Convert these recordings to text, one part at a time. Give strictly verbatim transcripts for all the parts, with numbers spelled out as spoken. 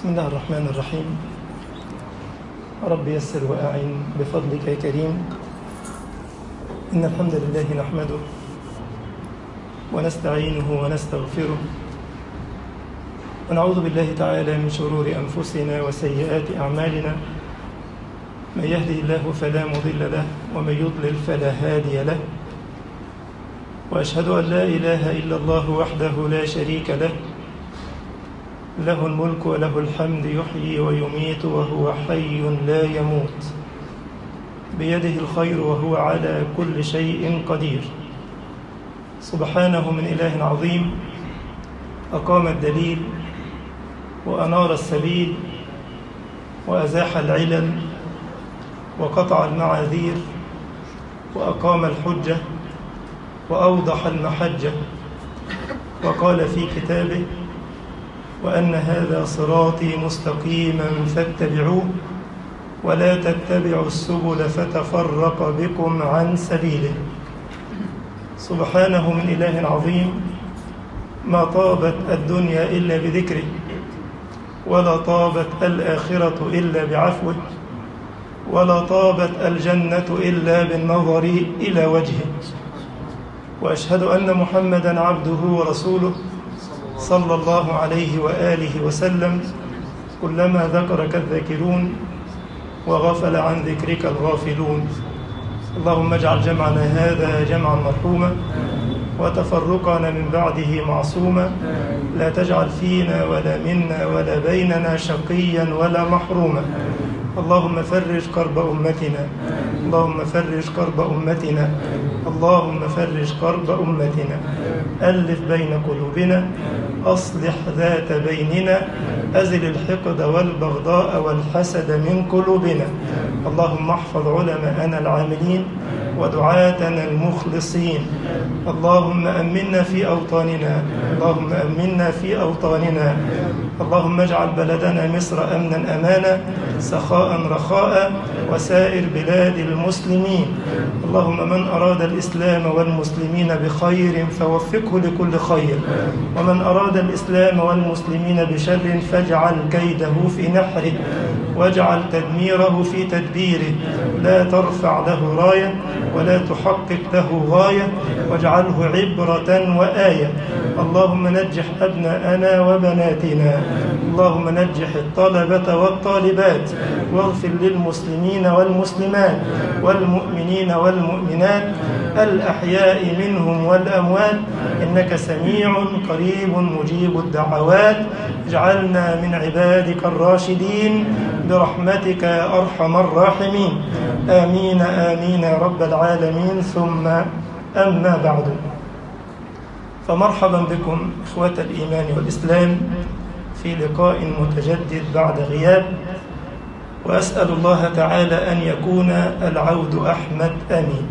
بسم الله الرحمن الرحيم. رب يسر وأعن بفضلك يا كريم. إن الحمد لله نحمده ونستعينه ونستغفره ونعوذ بالله تعالى من شرور أنفسنا وسيئات أعمالنا. من يهده الله فلا مضل له ومن يضلل فلا هادي له، وأشهد أن لا إله إلا الله وحده لا شريك له، له الملك وله الحمد، يحيي ويميت وهو حي لا يموت، بيده الخير وهو على كل شيء قدير. سبحانه من إله عظيم أقام الدليل وأنار السبيل وأزاح العلل وقطع المعاذير وأقام الحجة وأوضح المحجة، وقال في كتابه: وأن هذا صراطي مستقيما فاتبعوه ولا تتبعوا السبل فتفرق بكم عن سبيله. سبحانه من إله عظيم ما طابت الدنيا إلا بذكره، ولا طابت الآخرة إلا بعفوه، ولا طابت الجنة إلا بالنظر إلى وجهه. وأشهد أن محمدًا عبده ورسوله صلى الله عليه وآله وسلم. كلما ذكرك الذاكرون وغفل عن ذكرك الغافلون. اللهم اجعل جمعنا هذا جمعا مرحوما وتفرقنا من بعده معصوما، لا تجعل فينا ولا منا ولا بيننا شقيا ولا محروما. اللهم فرج كرب أمتنا، اللهم فرج كرب أمتنا، اللهم فرج كرب أمتنا. ألف بين قلوبنا، أصلح ذات بيننا، أزل الحقد والبغضاء والحسد من قلوبنا. اللهم احفظ علماءنا العاملين ودعاتنا المخلصين. اللهم أمنا في أوطاننا، اللهم أمنا في أوطاننا. اللهم اجعل بلدنا مصر أمنا أمانا سخاء رخاء وسائر بلاد المسلمين. اللهم من أراد الإسلام والمسلمين بخير فوفقه لكل خير، ومن أراد الإسلام والمسلمين بشر فاجعل كيده في نحره واجعل تدميره في تدبيره. لا ترفع له راية ولا تحقق له غاية، واجعله عبرة وآية. اللهم نجح أبناءنا وبناتنا، اللهم نجح الطلبة والطالبات، واغفر للمسلمين والمسلمات والمؤمنين والمؤمنات الأحياء منهم والأموات، إنك سميع قريب مجيب الدعوات. اجعلنا من عبادك الراشدين برحمتك يا أرحم الراحمين. آمين آمين يا رب العالمين. ثم أما بعد، فمرحبا بكم إخوة الإيمان والإسلام في لقاء متجدد بعد غياب، وأسأل الله تعالى أن يكون العود أحمد آمين.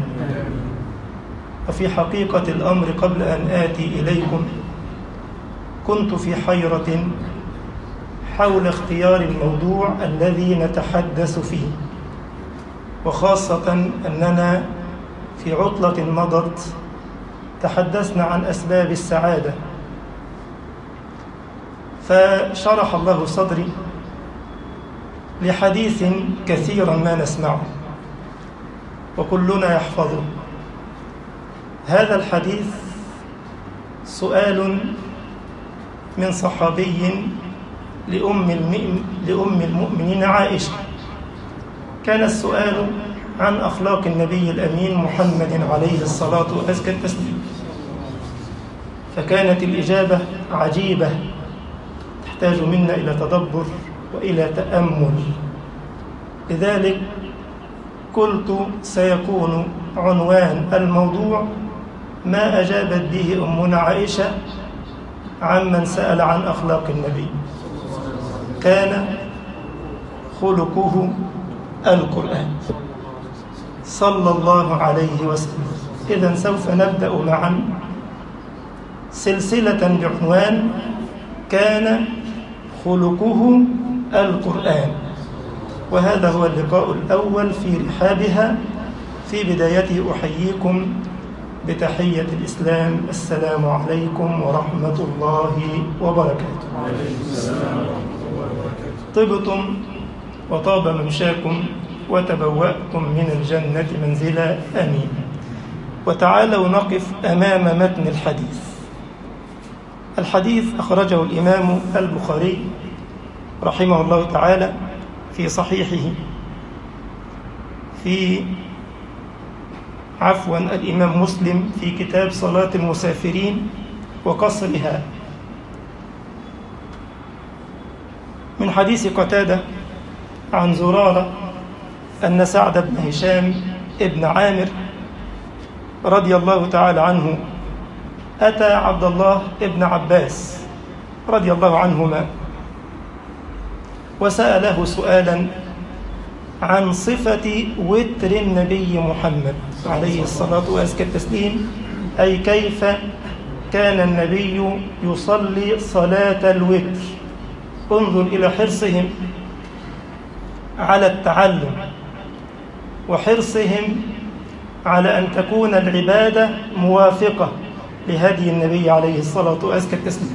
وفي حقيقة الأمر قبل أن آتي إليكم كنت في حيرة حول اختيار الموضوع الذي نتحدث فيه، وخاصة أننا في عطلة مضت تحدثنا عن أسباب السعادة، فشرح الله صدري لحديث كثيرا ما نسمعه وكلنا يحفظه. هذا الحديث سؤال من صحابي لأم لأم المؤمنين عائشة. كان السؤال عن أخلاق النبي الأمين محمد عليه الصلاة وأزكى التسليم، فكانت الإجابة عجيبة تحتاج منا إلى تدبر وإلى تأمل. لذلك قلت سيكون عنوان الموضوع ما أجابت به أمنا عائشة عمن سأل عن أخلاق النبي. كان خلقه القرآن صلى الله عليه وسلم. إذن سوف نبدأ معا سلسلة بعنوان كان خلقه القرآن، وهذا هو اللقاء الأول في رحابها. في بدايته أحييكم بتحية الإسلام: السلام عليكم ورحمة الله وبركاته. طبتم وطاب ممشاكم وتبوأتم من الجنة منزلا، آمين. وتعالوا نقف أمام متن الحديث. الحديث أخرجه الإمام البخاري رحمه الله تعالى في صحيحه، في عفوا الإمام مسلم في كتاب صلاة المسافرين وقصرها، من حديث قتادة عن زرارة أن سعد بن هشام ابن عامر رضي الله تعالى عنه أتى عبد الله ابن عباس رضي الله عنهما وسأله سؤالا عن صفة وتر النبي محمد عليه الصلاة وأزكى التسليم، أي كيف كان النبي يصلي صلاة الوتر. انظر إلى حرصهم على التعلم وحرصهم على أن تكون العبادة موافقة لهدي النبي عليه الصلاة وأزكى التسليم.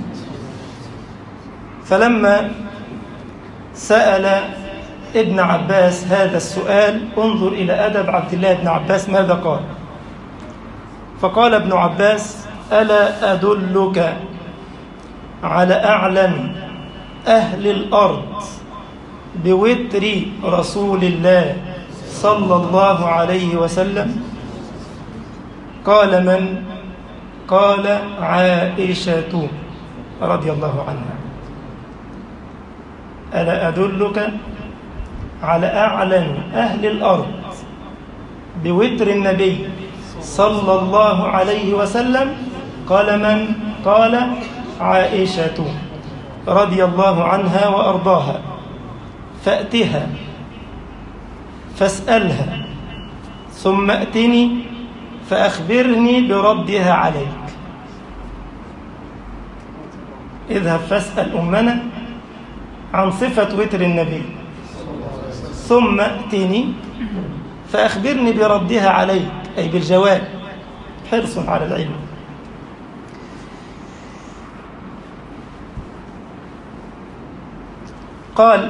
فلما سأل ابن عباس هذا السؤال، انظر إلى أدب عبد الله بن عباس ماذا قال. فقال ابن عباس: ألا أدلك على أعلم أهل الأرض بوتر رسول الله صلى الله عليه وسلم؟ قال: من؟ قال: عائشة رضي الله عنها. ألا أدلك على أعلم أهل الأرض بوتر النبي صلى الله عليه وسلم؟ قال: من؟ قال: عائشة رضي الله عنها وأرضاها. فأتها فاسألها ثم أتني فأخبرني بردها عليك. اذهب فاسأل أمنا عن صفة وتر النبي، ثم أتني فأخبرني بردها عليك، أي بالجواب. حرص على العلم. قال: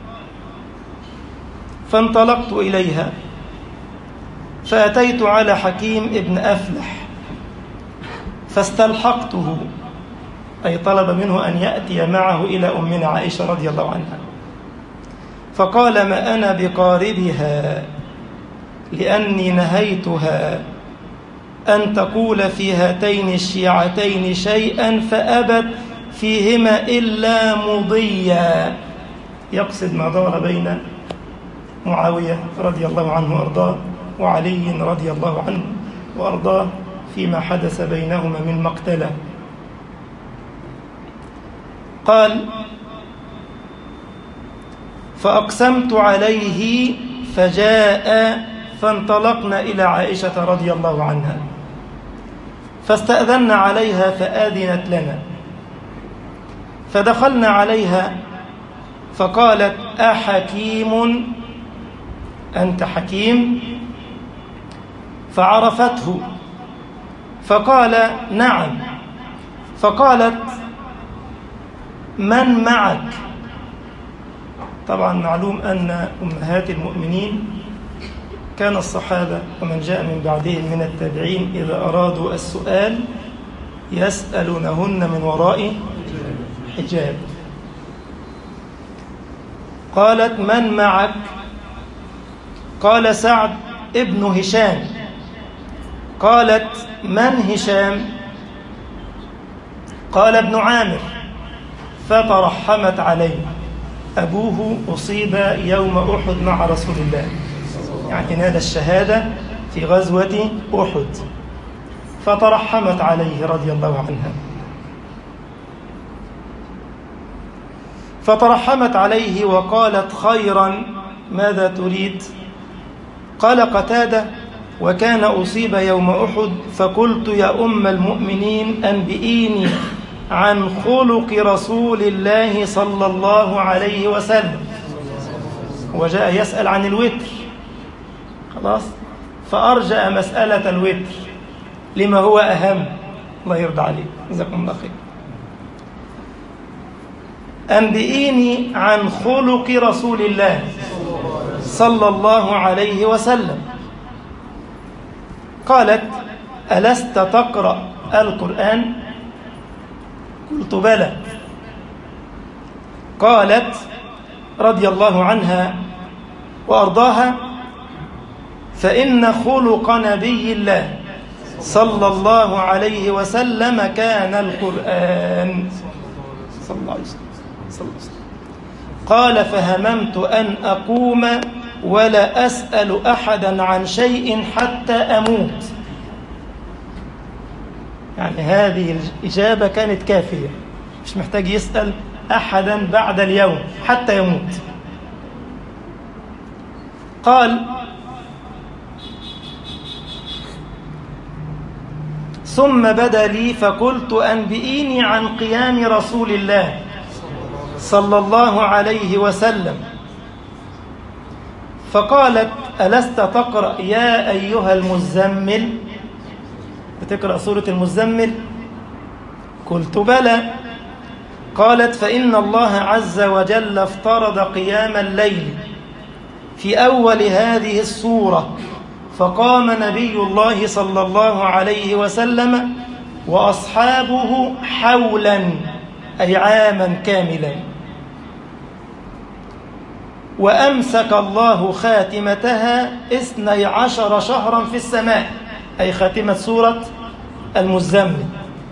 فانطلقت إليها فأتيت على حكيم ابن أفلح فاستلحقته، أي طلب منه أن يأتي معه إلى أمنا عائشة رضي الله عنها. فقال: ما أنا بقاربها، لأني نهيتها أن تقول في هاتين الشيعتين شيئا فأبت فيهما إلا مضيا. يقصد ما دار بين معاوية رضي الله عنه وأرضاه وعلي رضي الله عنه وأرضاه فيما حدث بينهما من مقتلة. قال: فأقسمت عليه فجاء فانطلقنا إلى عائشة رضي الله عنها فاستأذنا عليها فآذنت لنا، فدخلنا عليها فقالت: أحكيم أنت حكيم؟ فعرفته فقال: نعم. فقالت: من معك؟ طبعا معلوم أن أمهات المؤمنين كان الصحابة ومن جاء من بعدهم من التابعين إذا أرادوا السؤال يسألونهن من وراء حجاب. قالت: من معك؟ قال: سعد ابن هشام. قالت: من هشام؟ قال: ابن عامر. فترحمت عليه. أبوه أصيب يوم أحد مع رسول الله، يعني نال الشهادة في غزوة أحد، فترحمت عليه رضي الله عنها. فترحمت عليه وقالت: خيرا، ماذا تريد؟ قال قتادة: وكان أصيب يوم أحد فقلت يا أم المؤمنين أنبئيني عن خلق رسول الله صلى الله عليه وسلم. وجاء يسأل عن الوتر، خلاص، فأرجأ مسألة الوتر لما هو أهم. الله يرضى عليه، جزاكم الله خير. أنبئيني عن خلق رسول الله صلى الله عليه وسلم. قالت: ألست تقرأ القرآن؟ قلت: بلى. قالت رضي الله عنها وأرضاها: فإن خلق نبي الله صلى الله عليه وسلم كان القرآن صلى الله عليه وسلم. صلى الله عليه وسلم. قال: فهممت أن أقوم ولا أسأل أحدا عن شيء حتى أموت. يعني هذه الإجابة كانت كافية، مش محتاج يسأل أحدا بعد اليوم حتى يموت. قال: ثم بدا لي فقلت: أنبئيني عن قيام رسول الله صلى الله عليه وسلم. فقالت: ألست تقرأ يا أيها المزمل؟ بتقرأ سورة المزمل؟ قلت: بلى. قالت: فإن الله عز وجل افترض قيام الليل في أول هذه السورة، فقام نبي الله صلى الله عليه وسلم وأصحابه حولا، أي عاما كاملا، وأمسك الله خاتمتها اثني عشر شهرا في السماء، أي خاتمة سورة المزمل،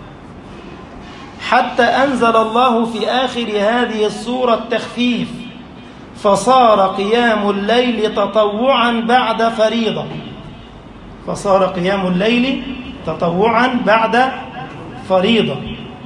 حتى أنزل الله في آخر هذه السورة التخفيف، فصار قيام الليل تطوعا بعد فريضة. فصار قيام الليل تطوعا بعد فريضة.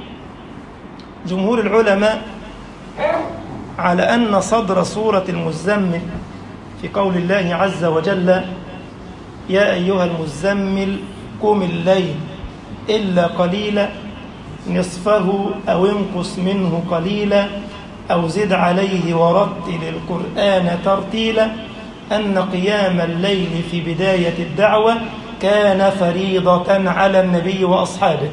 جمهور العلماء على أن صدر سورة المزمل في قول الله عز وجل: يا أيها المزمل قم الليل إلا قليلا نصفه أو انقص منه قليلا أو زد عليه ورتل القرآن ترتيلا، أن قيام الليل في بداية الدعوة كان فريضة على النبي وأصحابه،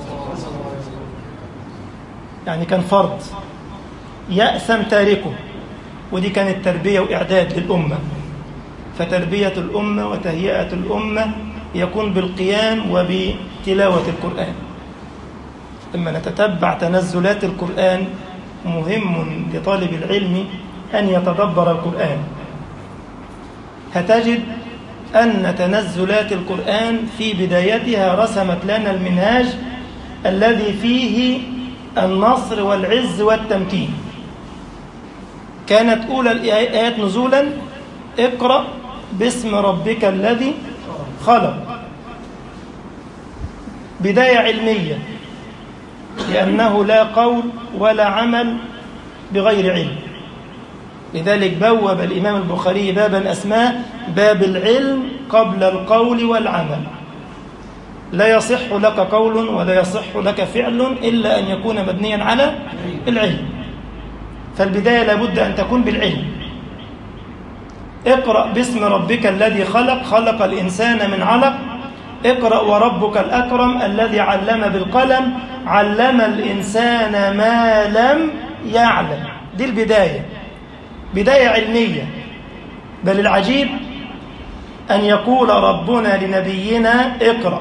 يعني كان فرض يأثم تاركه. ودي كانت تربية وإعداد للأمة. فتربية الأمة وتهيئة الأمة يكون بالقيام وبتلاوة القرآن. لما نتتبع تنزلات القرآن، مهم لطالب العلم أن يتدبر القرآن. هتجد أن تنزلات القرآن في بدايتها رسمت لنا المنهاج الذي فيه النصر والعز والتمكين. كانت أولى الآيات نزولا: اقرأ باسم ربك الذي خلق. بداية علمية، لأنه لا قول ولا عمل بغير علم. لذلك بوب الإمام البخاري بابا أسماه باب العلم قبل القول والعمل. لا يصح لك قول ولا يصح لك فعل إلا أن يكون مبنيا على العلم. فالبداية لابد أن تكون بالعلم. اقرأ باسم ربك الذي خلق، خلق الإنسان من علق. اقرأ وربك الأكرم الذي علم بالقلم، علم الإنسان ما لم يعلم. دي البداية، بداية علمية. بل العجيب أن يقول ربنا لنبينا: اقرأ،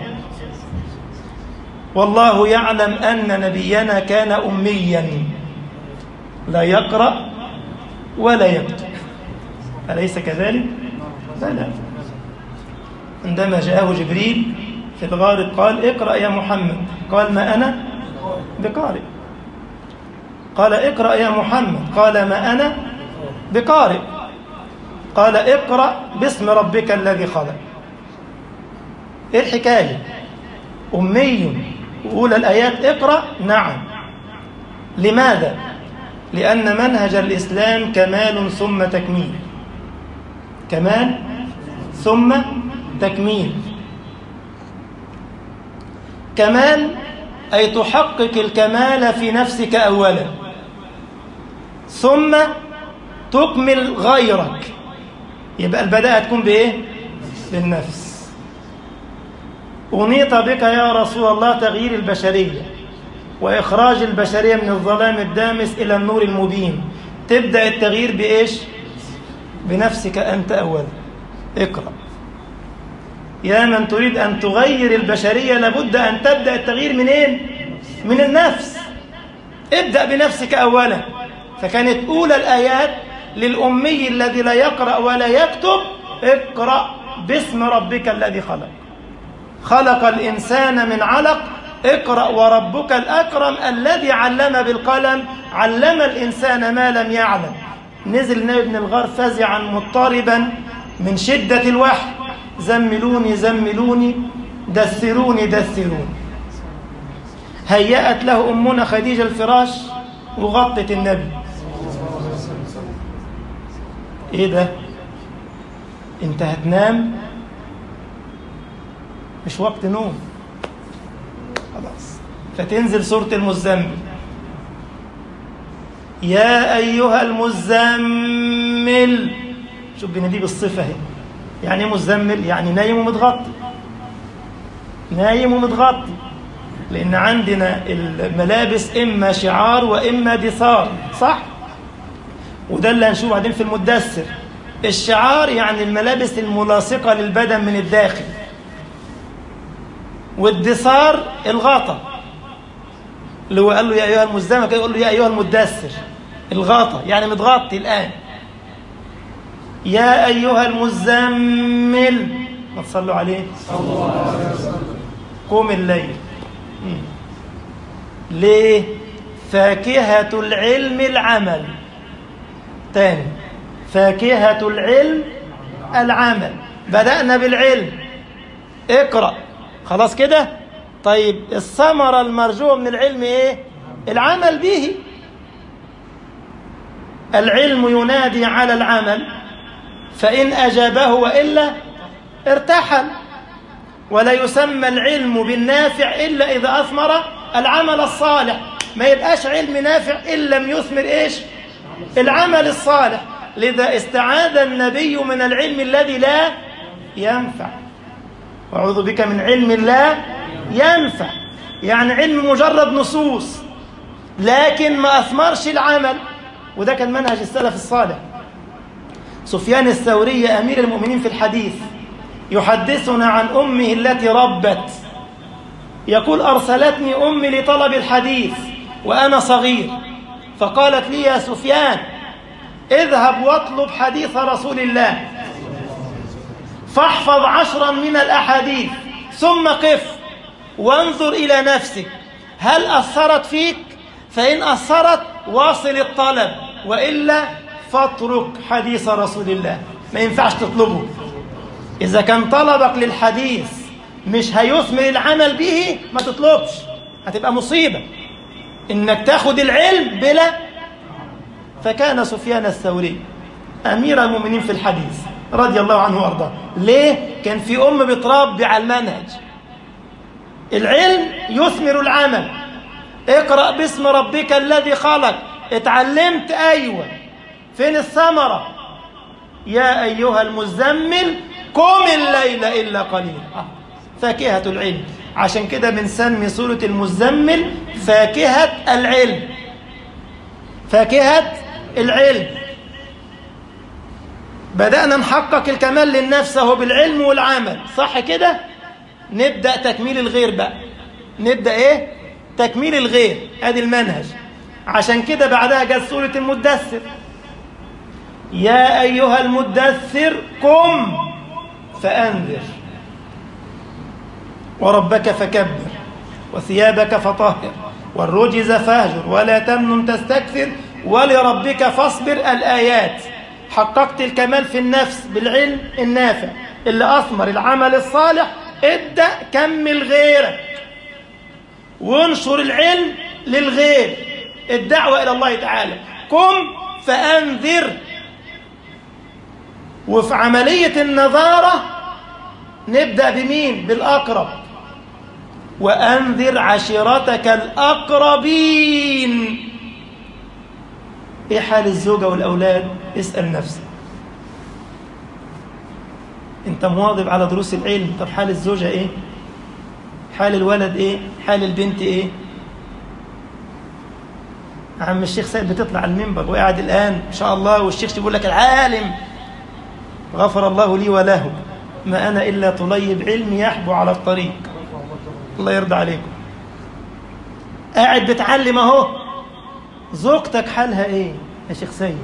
والله يعلم أن نبينا كان أميا لا يقرأ ولا يكتب. أليس كذلك؟ بلى. عندما جاءه جبريل في الغار قال: اقرأ يا محمد. قال: ما أنا بقارئ. قال: اقرأ يا محمد. قال: ما أنا بقارئ. قال: اقرأ باسم ربك الذي خلق. إيه الحكاية؟ أمي وأولى الآيات اقرأ؟ نعم. لماذا؟ لأن منهج الإسلام كمال ثم تكميل. كمال ثم تكميل. كمال أي تحقق الكمال في نفسك أولا، ثم تكمل غيرك. يبقى البداية تكون بإيه؟ بالنفس. أنيط بك يا رسول الله تغيير البشرية، وإخراج البشرية من الظلام الدامس إلى النور المبين. تبدأ التغيير بإيش؟ بنفسك أنت أولا. اقرأ. يا من تريد أن تغير البشرية لابد أن تبدأ التغيير منين؟ من النفس. ابدأ بنفسك أولا. فكانت أولى الآيات للأمي الذي لا يقرأ ولا يكتب: اقرأ باسم ربك الذي خلق. خلق الإنسان من علق. اقرأ وربك الأكرم الذي علم بالقلم علم الإنسان ما لم يعلم. نزل النبي بن الغار فزعا مضطربا من شدة الوحي: زملوني زملوني دثروني دثروني. هيأت له أمنا خديجة الفراش وغطت النبي. إيه ده؟ أنت هتنام؟ مش وقت نوم خلاص. فتنزل سورة المزمل: يا أيها المزمل. شوف بندي بالصفة هي. يعني ايه مزمل؟ يعني نايم ومتغطي. نايم ومتغطي، لأن عندنا الملابس إما شعار وإما دثار، صح؟ وده اللي هنشوفه بعدين في المدثر. الشعار يعني الملابس الملاصقة للبدن من الداخل، والدثار الغطا اللي هو قال له يا أيها المزمل، كان يقول له يا أيها المدثر. الغطا يعني متغطي الآن. يا أيها المزمل، ما تصلوا عليه، قم الليل. مم. ليه؟ فاكهة العلم العمل. تاني، فاكهة العلم العمل. بدأنا بالعلم، اقرأ، خلاص كده. طيب الثمرة المرجوة من العلم ايه؟ العمل به. العلم ينادي على العمل، فإن أجابه وإلا ارتحل. ولا يسمى العلم بالنافع إلا إذا أثمر العمل الصالح. ما يبقاش علم نافع إن لم يثمر إيش؟ العمل الصالح. لذا استعاذ النبي من العلم الذي لا ينفع. أعوذ بك من علم لا ينفع، يعني علم مجرد نصوص لكن ما أثمرش العمل. وده كان منهج السلف الصالح. سفيان الثوري أمير المؤمنين في الحديث يحدثنا عن أمه التي ربت. يقول: أرسلتني أمي لطلب الحديث وأنا صغير، فقالت لي: يا سفيان، اذهب واطلب حديث رسول الله، فاحفظ عشرا من الأحاديث، ثم قف وانظر إلى نفسك هل أثرت فيك؟ فإن أثرت واصل الطلب، وإلا فاترك حديث رسول الله. ما ينفعش تطلبه. إذا كان طلبك للحديث مش هيثمر العمل به ما تطلبش، هتبقى مصيبة إنك تاخد العلم بلا. فكان سفيان الثوري أمير المؤمنين في الحديث رضي الله عنه وارضاه. ليه؟ كان في أم بتربي على المنهج. العلم يثمر العمل. اقرأ باسم ربك الذي خلق. اتعلمت، أيوة، فين الثمرة؟ يا أيها المزمل قم الليل إلا قليلا. آه. فاكهة العلم. عشان كده بنسمي سورة المزمل فاكهة العلم. فاكهة العلم. بدأنا نحقق الكمال للنفس اهو بالعلم والعمل، صح كده؟ نبدأ تكميل الغير بقى. نبدأ ايه؟ تكميل الغير. ادي المنهج. عشان كده بعدها جاءت سورة المدثر: يا أيها المدثر قم فأنذر وربك فكبر وثيابك فطهر والرجز فاهجر ولا تمنن تستكثر ولربك فاصبر. الآيات. حققت الكمال في النفس بالعلم النافع اللي أثمر العمل الصالح. ابدأ كمل غيرك وانشر العلم للغير. الدعوة إلى الله تعالى. قم فأنذر. وفي عملية النظارة نبدأ بمين؟ بالأقرب. وأنذر عشيرتك الأقربين. إيه حال الزوجة والأولاد؟ اسأل نفسك. أنت مواظب على دروس العلم، طب حال الزوجة إيه؟ حال الولد إيه؟ حال البنت إيه؟ عم الشيخ سيد بتطلع على المنبر وقاعد الآن إن شاء الله، والشيخ يقول لك العالم غفر الله لي وله، ما أنا إلا طليب علمي يحبو على الطريق. الله يرضى عليكم. قاعد بتعلم أهو. زوجتك حالها إيه يا شيخ سيد؟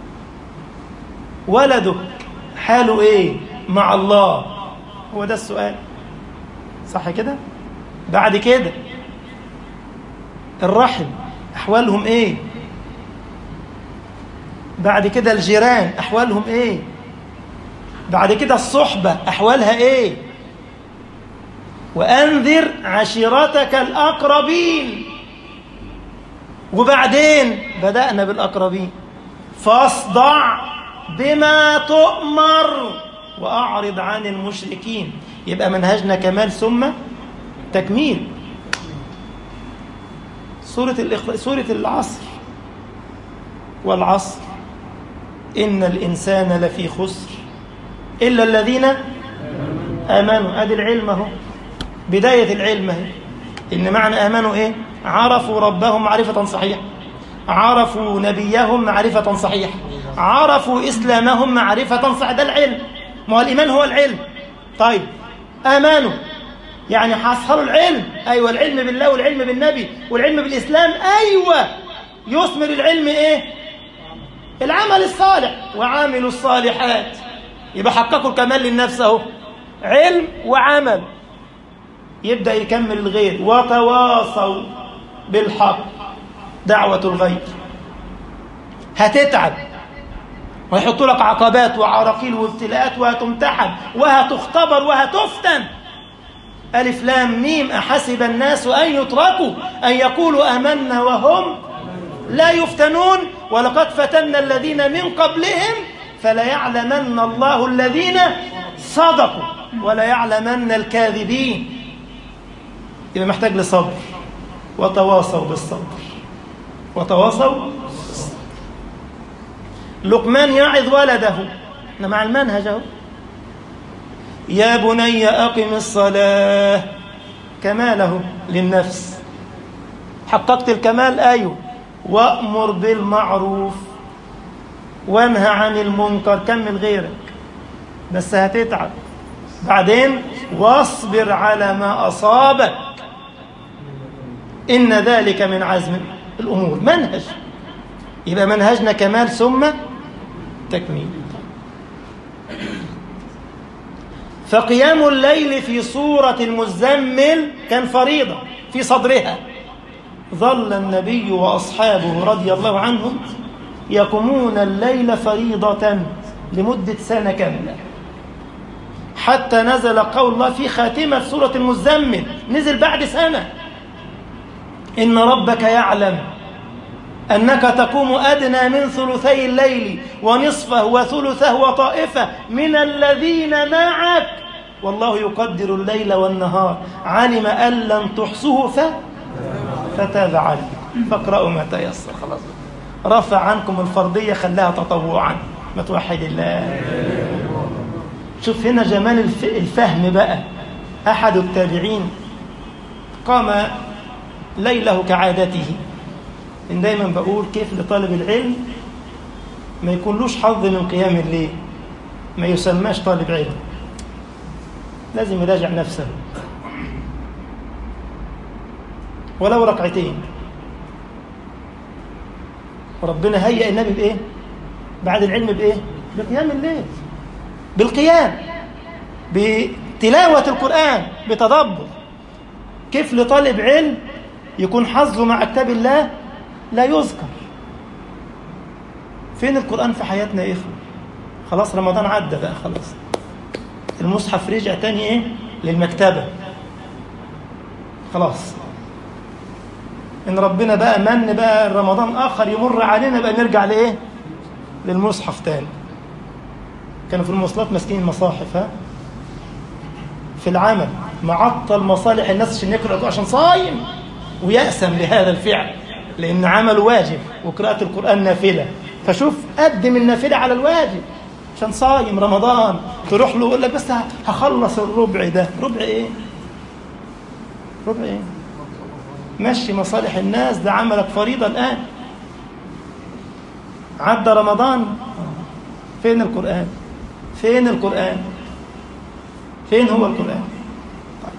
ولدك حاله إيه مع الله؟ هو ده السؤال، صح كده؟ بعد كده الرحم أحوالهم إيه؟ بعد كده الجيران أحوالهم إيه؟ بعد كده الصحبة أحوالها إيه؟ وأنذر عشيرتك الأقربين. وبعدين بدأنا بالأقربين، فاصدع بما تؤمر وأعرض عن المشركين. يبقى منهجنا كمال ثم تكميل. سورة الإخ... سورة العصر، والعصر إن الإنسان لفي خسر إلا الذين آمنوا. أدي العلم اهو، بداية العلم اهي. إن معنى آمنوا إيه؟ عرفوا ربهم معرفة صحيحة، عرفوا نبيهم معرفة صحيحة، عرفوا إسلامهم معرفة صحيحة. ده العلم. ما هو الإيمان هو العلم. طيب آمنوا يعني حصلوا العلم. أيوة، العلم بالله والعلم بالنبي والعلم بالإسلام. أيوة، يثمر العلم إيه؟ العمل الصالح، وعاملوا الصالحات. يبقى حققوا الكمال للنفس اهو، علم وعمل. يبدأ يكمل الغير، وتواصوا بالحق، دعوة الغير. هتتعب ويحطوا لك عقبات وعراقيل وابتلاءات، وهتمتحن وهتختبر وهتفتن. ألف لام ميم، أحسب الناس أن يتركوا أن يقولوا آمنا وهم لا يفتنون ولقد فتنا الذين من قبلهم فليعلمن الله الذين صدقوا وليعلمن الكاذبين. يبقى محتاج لصبر، وتواصوا بالصبر، وتواصوا. لقمان يعظ ولده، احنا مع المنهج اهو. يا بني أقم الصلاة، كماله للنفس. حققت الكمال، أيوه. وأمر بالمعروف وانهى عن المنكر. كمل غيرك، بس هتتعب. بعدين واصبر على ما أصابك، إن ذلك من عزم الأمور. منهج. يبقى منهجنا كمال ثم تكميل. فقيام الليل في سورة المزمل كان فريضة في صدرها. ظل النبي وأصحابه رضي الله عنهم يقومون الليل فريضة لمدة سنة كاملة، حتى نزل قول الله في خاتمة سورة المزمل، نزل بعد سنة: إن ربك يعلم أنك تقوم أدنى من ثلثي الليل ونصفه وثلثه وطائفة من الذين معك والله يقدر الليل والنهار علم أن لن تحصوه ف... فتاب عليكم فاقرأوا ما تيسر. خلاص، رفع عنكم الفرضية، خلاها تطوعا. ما توحد الله. شوف هنا جمال الف... الفهم بقى. أحد التابعين قام ليله كعادته. إن دايما بقول كيف لطالب العلم ما يكونلوش حظ من قيام الليل، ما يسماش طالب علم، لازم يراجع نفسه ولو ركعتين. ربنا هيئ النبي بإيه؟ بعد العلم بإيه؟ بقيام الليل، بالقيام، بتلاوة القرآن، بتدبر. كيف لطالب علم يكون حظه مع كتاب الله لا يذكر؟ فين القرآن في حياتنا يا إخوة؟ خلاص رمضان عدى بقى، خلاص المصحف رجع تاني إيه؟ للمكتبة. خلاص إن ربنا بقى من بقى رمضان آخر يمر علينا بقى نرجع لإيه؟ للمصحف تاني. كانوا في المواصلات ماسكين المصاحف، ها؟ في العمل معطل مصالح الناس عشان يقرأ عشان صايم، ويأسم لهذا الفعل لأن عمله واجب وقراءة القرآن نافلة. فشوف قدم النافلة على الواجب عشان صايم رمضان. تروح له يقول لك بس هخلص الربع ده. ربع إيه؟ ربع إيه؟ مشي مصالح الناس، ده عملك فريضة الآن. عدى رمضان، فين القرآن؟ فين القرآن؟ فين هو القرآن؟ طيب.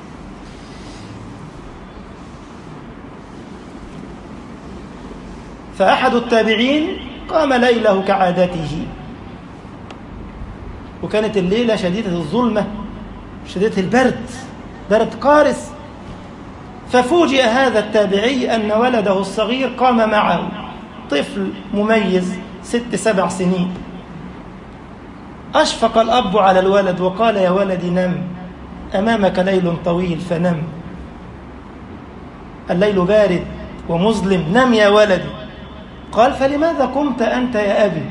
فأحد التابعين قام ليله كعادته، وكانت الليلة شديدة الظلمة شديدة البرد، برد قارس. ففوجئ هذا التابعي أن ولده الصغير قام معه، طفل مميز ست سبع سنين. أشفق الأب على الولد وقال: يا ولدي نم، أمامك ليل طويل فنم، الليل بارد ومظلم، نم يا ولدي. قال: فلماذا قمت أنت يا أبي؟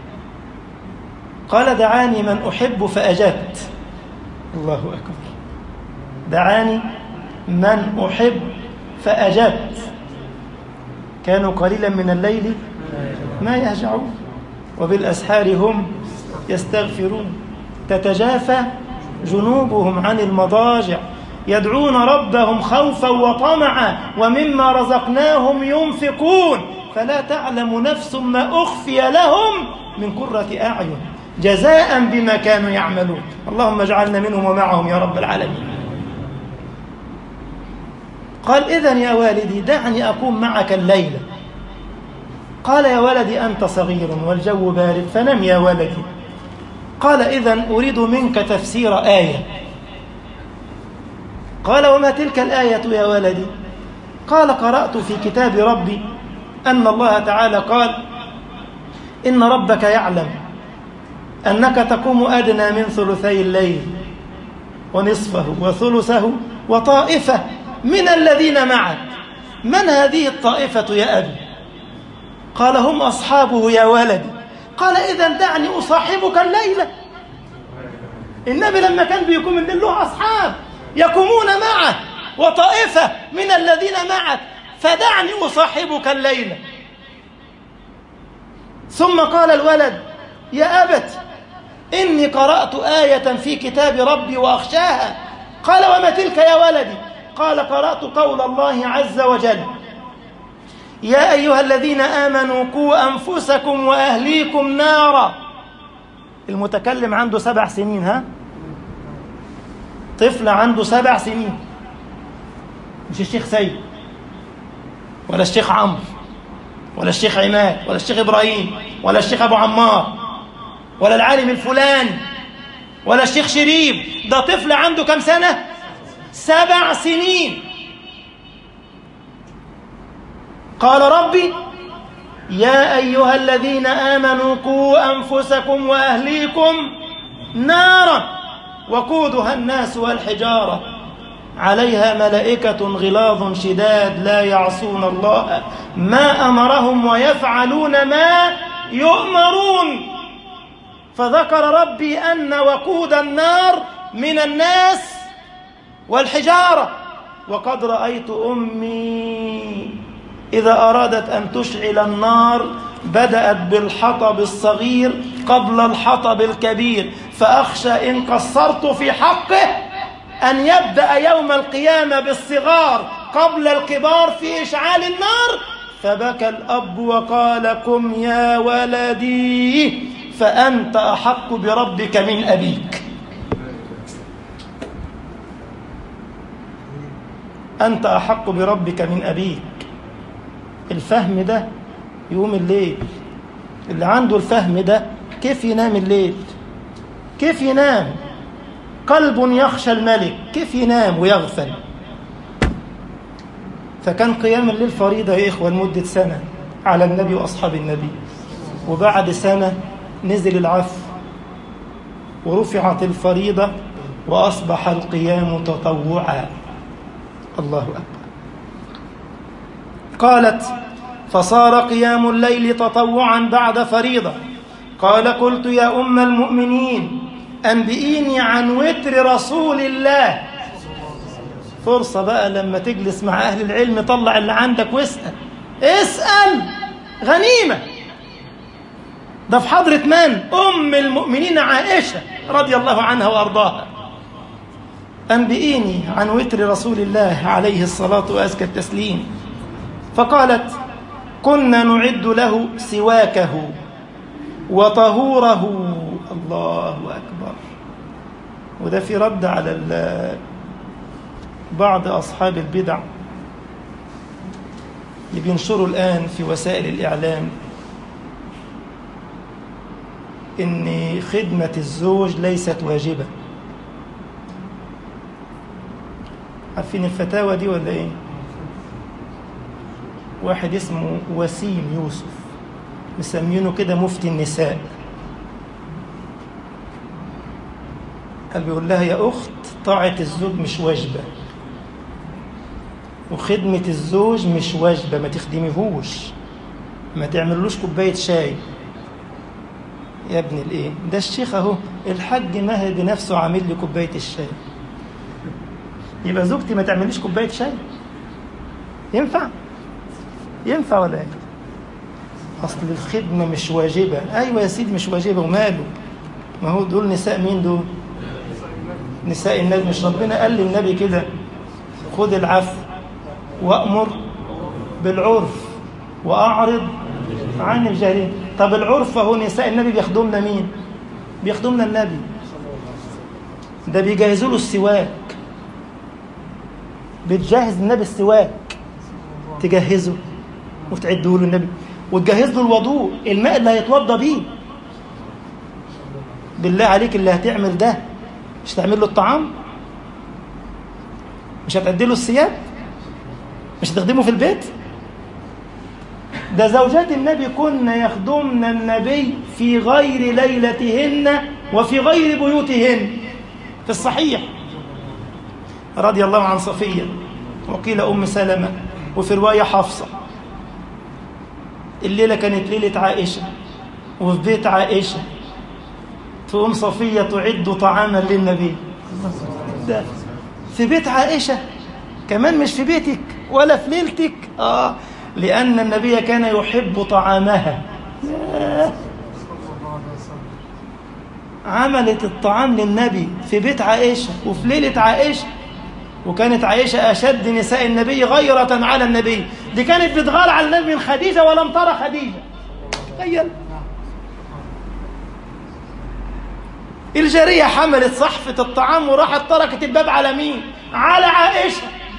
قال: دعاني من أحب فأجبت. الله أكبر، دعاني من أحب فأجبت. كانوا قليلا من الليل ما يهجعون وبالأسحار هم يستغفرون، تتجافى جنوبهم عن المضاجع يدعون ربهم خوفا وطمعا ومما رزقناهم ينفقون فلا تعلم نفس ما أخفي لهم من قرة أعين جزاء بما كانوا يعملون. اللهم اجعلنا منهم ومعهم يا رب العالمين. قال: إذن يا والدي دعني أقوم معك الليلة. قال: يا ولدي أنت صغير والجو بارد فنم يا ولدي. قال: إذن أريد منك تفسير آية. قال: وما تلك الآية يا ولدي؟ قال: قرأت في كتاب ربي أن الله تعالى قال: إن ربك يعلم أنك تقوم أدنى من ثلثي الليل ونصفه وثلثه وطائفة من الذين معك. من هذه الطائفة يا أبي؟ قال: هم أصحابه يا ولدي. قال: إذن دعني أصاحبك الليلة. النبي لما كان بيقوم الليل له أصحاب يقومون معه وطائفة من الذين معك، فدعني أصاحبك الليلة. ثم قال الولد: يا أبت إني قرأت آية في كتاب ربي وأخشاها. قال: وما تلك يا ولدي؟ قال: قرأت قول الله عز وجل: يا أيها الذين آمنوا قوا أنفسكم وأهليكم نارا. المتكلم عنده سبع سنين، ها؟ طفل عنده سبع سنين، مش الشيخ سيد ولا الشيخ عمرو ولا الشيخ عماد ولا الشيخ إبراهيم ولا الشيخ أبو عمار ولا العالم الفلاني ولا الشيخ شريف. ده طفل عنده كم سنة؟ سبع سنين. قال ربي: يا أيها الذين آمنوا قوا أنفسكم وأهليكم نارا وقودها الناس والحجارة عليها ملائكة غلاظ شداد لا يعصون الله ما أمرهم ويفعلون ما يؤمرون. فذكر ربي أن وقود النار من الناس والحجارة. وقد رأيت أمي إذا أرادت أن تشعل النار بدأت بالحطب الصغير قبل الحطب الكبير، فأخشى إن قصرت في حقه أن يبدأ يوم القيامة بالصغار قبل الكبار في إشعال النار. فبكى الأب وقال: قم يا ولدي فأنت أحق بربك من أبيك. أنت أحق بربك من أبيك. الفهم ده يقوم الليل. اللي عنده الفهم ده كيف ينام الليل؟ كيف ينام؟ قلب يخشى الملك كيف ينام ويغفل؟ فكان قيام الليل فريضة يا إخوة لمدة سنة على النبي وأصحاب النبي، وبعد سنة نزل العفو ورفعت الفريضة وأصبح القيام تطوعا. الله أكبر. قالت: فصار قيام الليل تطوعا بعد فريضة. قال: قلت: يا أم المؤمنين أنبئيني عن وتر رسول الله. فرصة بقى لما تجلس مع أهل العلم طلع اللي عندك واسأل. اسأل، غنيمة. ده في حضرة من؟ أم المؤمنين عائشة رضي الله عنها وأرضاها. أنبئيني عن وتر رسول الله عليه الصلاة وأزكى التسليم. فقالت: كنا نعد له سواكه وطهوره. الله أكبر. وده في رد على بعض أصحاب البدع اللي بينشروا الآن في وسائل الإعلام إن خدمة الزوج ليست واجبة. عارفين الفتاوى دي ولا إيه؟ واحد اسمه وسيم يوسف مسمينه كده مفتي النساء، قال بيقول لها يا أخت طاعة الزوج مش واجبة، وخدمة الزوج مش واجبة، ما تخدميهوش، ما تعملوش كوباية شاي. يا ابن الايه ده الشيخ اهو الحاج ماهر بنفسه عامل لي كوباية الشاي، يبقى زوجتي ما تعمليش كوباية شاي؟ ينفع؟ ينفع ولا ايه؟ اصل الخدمة مش واجبة. ايوه يا سيدي مش واجبة وماله، ما هو دول نساء مين دول؟ نساء النبي. مش ربنا قال للنبي كده خذ العفو وأمر بالعرف وأعرض عن الجاهلين؟ طب العرف اهو نساء النبي بيخدمنا مين؟ بيخدمنا النبي. ده بيجهزوا له السواك، بتجهز النبي السواك، تجهزه وتعده له النبي، وتجهز له الوضوء، الماء اللي هيتوضى بيه. بالله عليك اللي هتعمل ده مش هتعمل له الطعام؟ مش هتعدي له الثياب؟ مش هتخدمه في البيت؟ ده زوجات النبي كن يخدمن النبي في غير ليلتهن وفي غير بيوتهن. في الصحيح رضي الله عن صفية، وقيل أم سلمة، وفي رواية حفصة. الليلة كانت ليلة عائشة وفي بيت عائشة، تقوم صفية تعد طعاما للنبي. ده في بيت عائشة كمان، مش في بيتك ولا في ليلتك. آه لأن النبي كان يحب طعامها. عملت الطعام للنبي في بيت عائشة وفي ليلة عائشة. وكانت عائشة أشد نساء النبي غيرة على النبي، دي كانت بتغار على النبي من خديجة ولم ترى خديجة. تخيل. الجارية حملت صحفة الطعام وراحت تركت الباب على مين؟ على عائشة.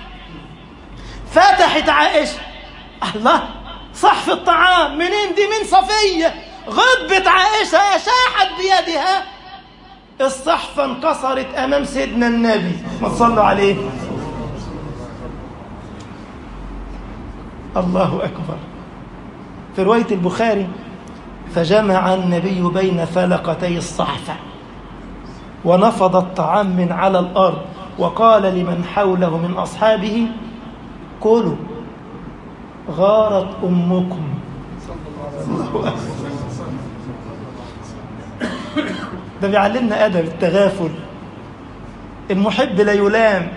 فتحت عائشة، الله صحف الطعام منين دي؟ من صفية. غضبت عائشة أشاحت بيدها، الصحفة انكسرت أمام سيدنا النبي. ما تصلوا عليه. الله أكبر. في رواية البخاري فجمع النبي بين فلقتي الصحفة ونفض الطعام من على الأرض وقال لمن حوله من أصحابه كلوا غارت أمكم. الله أكبر. ده بيعلمنا أدب التغافل. المحب لا يلام.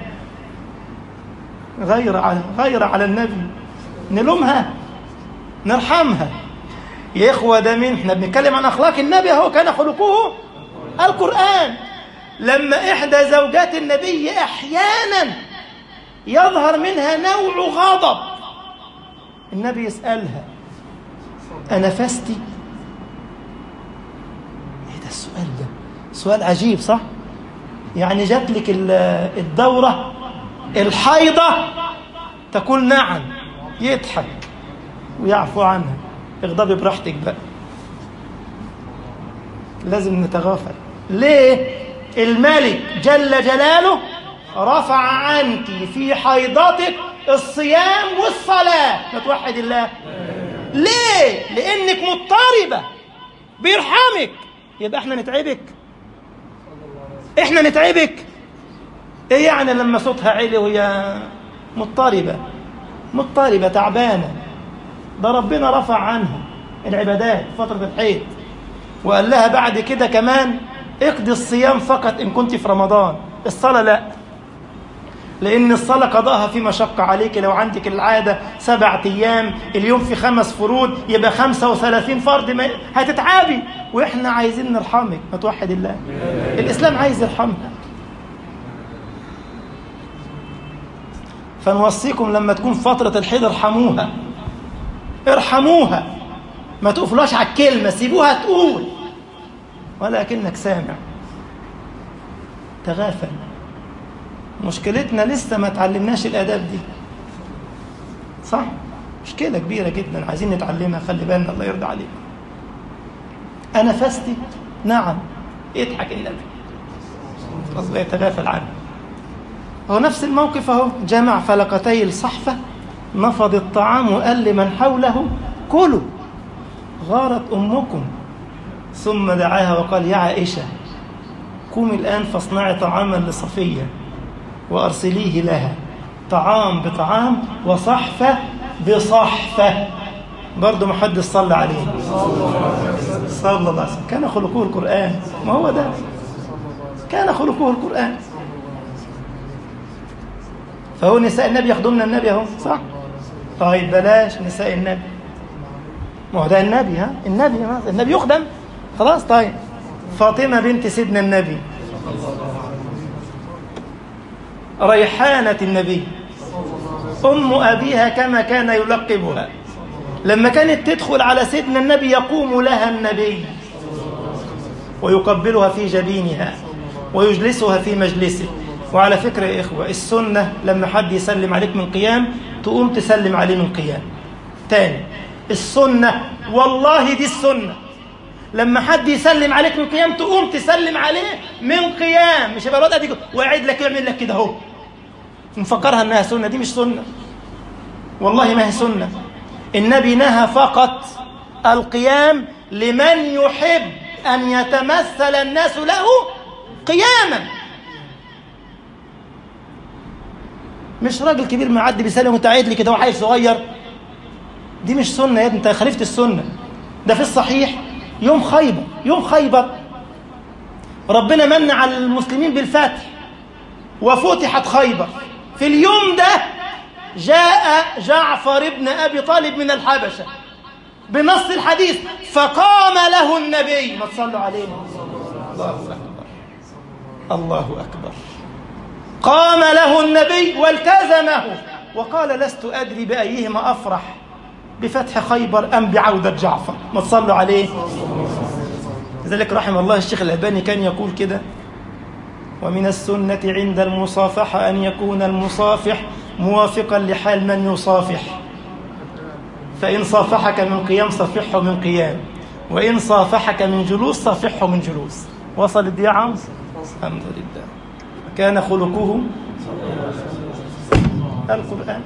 غير على غير على النبي، نلومها نرحمها يا إخوة. ده مين؟ احنا بنتكلم عن أخلاق النبي اهو، كان خلقه القرآن. لما إحدى زوجات النبي أحيانا يظهر منها نوع غضب، النبي يسألها أنفستي؟ إيه ده السؤال ده؟ سؤال عجيب صح؟ يعني جات لك الدورة الحيضة تقول نعم، يضحك ويعفو عنها. اغضبي براحتك بقى. لازم نتغافل. ليه؟ الملك جل جلاله رفع عنك في حيضتك الصيام والصلاة. ما توحد الله. ليه؟ لأنك مضطربة، بيرحمك. يبقى احنا نتعبك؟ احنا نتعبك؟ ايه يعني لما صوتها عالي وهي مضطربة مضطربة تعبانة؟ ده ربنا رفع عنها العبادات فترة الحيض، وقال لها بعد كده كمان اقضي الصيام فقط إن كنت في رمضان، الصلاة لا، لأن الصلاة قضاها في مشقة عليك. لو عندك العادة سبعة أيام، اليوم في خمس فروض، يبقى خمسة وثلاثين فرض، ما هتتعبي. وإحنا عايزين نرحمك. ما توحد الله. الإسلام عايز يرحمها. فنوصيكم لما تكون فترة الحيض ارحموها، ارحموها. ما تقفلاش على الكلمة، سيبوها تقول، ولكنك سامع. تغافل. مشكلتنا لسه ما تعلمناش الآداب دي، صح؟ مشكلة كبيرة جدا عايزين نتعلمها. خلي بالنا، الله يرضى عليك. أنا فستي؟ نعم. يضحك النبي، خلاص بقى يتغافل عنه. هو نفس الموقف اهو، جمع فلقتي الصحفة، نفض الطعام وقال لمن حوله كلوا، غارت أمكم. ثم دعاها وقال يا عائشة قومي الآن فاصنعي طعاما لصفية وأرسليه لها، طعام بطعام وصحفة بصحفة. برضو ما حد صلى عليه صلى الله عليه وسلم. كان خلقه القرآن. ما هو ده كان خلقه القرآن. فهو نساء النبي يخدمنا النبي اهو، صح؟ طيب بلاش نساء النبي، ما هو ده النبي. ها النبي النبي يخدم، خلاص. طيب فاطمة بنت سيدنا النبي، ريحانة النبي، أم أبيها كما كان يلقبها. لما كانت تدخل على سيدنا النبي يقوم لها النبي ويقبلها في جبينها ويجلسها في مجلسه. وعلى فكرة يا إخوة، السنة لما حد يسلم عليك من قيام تقوم تسلم عليه من قيام. تاني، السنة والله دي السنة، لما حد يسلم عليك من قيام تقوم تسلم عليه من قيام. مش هيبقى الوضع دي وقاعد لك يعمل لك كده اهو نفكرها انها سنة. دي مش سنة والله، ما هي سنة. النبي نهى فقط القيام لمن يحب أن يتمثل الناس له قياما. مش راجل كبير معدي بيسلم وانت قاعد لي كده وحي صغير. دي مش سنة يا ابني، انت خالفت السنة. ده في الصحيح يوم خيبر، يوم خيبر ربنا من على المسلمين بالفتح وفتحت خيبر. في اليوم ده جاء جعفر بن أبي طالب من الحبشة بنص الحديث، فقام له النبي. ما تصلوا عليه. الله أكبر، الله أكبر. قام له النبي والتزمه وقال لست أدري بأيهما أفرح، بفتح خيبر أم بعودة جعفر. ما تصلوا عليه. لذلك رحم الله الشيخ الألباني كان يقول كده: ومن السنة عند المصافحة أن يكون المصافح موافقا لحال من يصافح، فإن صافحك من قيام صافحه من قيام، وإن صافحك من جلوس صافحه من جلوس. وصل الدي عاوز؟ الحمد لله. كان خلقه القرآن.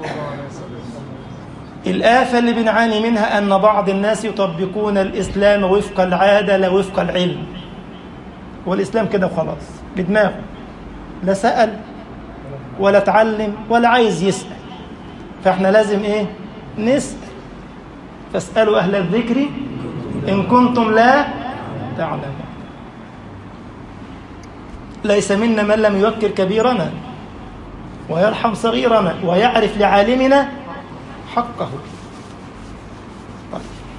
الآفة اللي بنعاني منها أن بعض الناس يطبقون الإسلام وفق العادة لا وفق العلم. والإسلام كده وخلاص بدماغه، لا سأل ولا تعلم ولا عايز يسأل. فإحنا لازم إيه؟ نسأل. فاسألوا أهل الذكر إن كنتم لا تعلمون. ليس منا من لم يوكر كبيرنا ويرحم صغيرنا ويعرف لعالمنا حقه. طيب.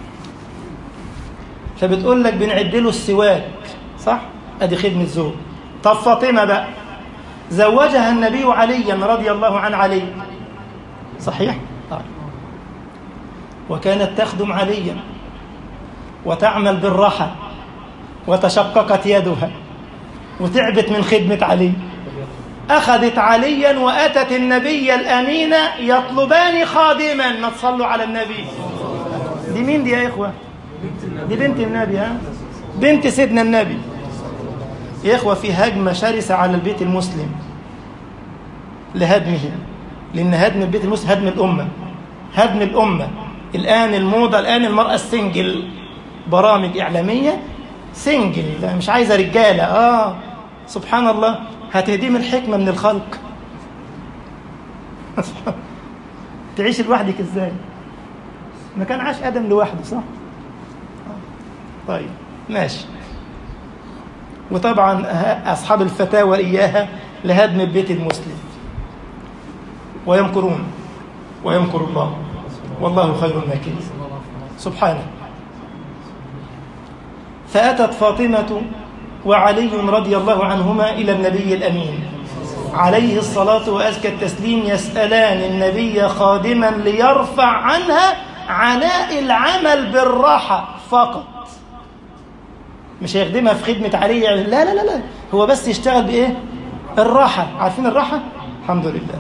فبتقول لك بنعد له السواك، صح؟ ادي خدمة زوج. طب فاطمة بقى زوجها النبي عليا رضي الله عن علي، صحيح؟ طيب. وكانت تخدم عليا وتعمل بالراحة وتشققت يدها وتعبت من خدمة علي. أخذت عليا وأتت النبي الأمين يطلبان خادما. ما تصلوا على النبي. دي مين دي يا إخوة؟ دي بنت النبي. ها؟ بنت سيدنا النبي. يا إخوة في هجمة شرسة على البيت المسلم لهدمه، لأن هدم البيت المسلم هدم الأمة، هدم الأمة. الآن الموضة الآن المرأة السنجل، برامج إعلامية سنجل، مش عايزة رجالة. آه سبحان الله، هتهديم الحكمة من الخلق. تعيش لوحدك ازاي؟ ما كان عاش آدم لوحده، صح؟ طيب ماشي. وطبعا أصحاب الفتاوى إياها لهدم البيت المسلم. ويمكرون ويمكر الله والله خير الماكرين سبحانه. فأتت فاطمة وعلي رضي الله عنهما إلى النبي الأمين عليه الصلاة وأزكى التسليم، يسألان النبي خادما ليرفع عنها عناء العمل بالراحة فقط، مش هيخدمها في خدمة عليه، لا لا لا لا، هو بس يشتغل بإيه؟ الراحة. عارفين الراحة؟ الحمد لله.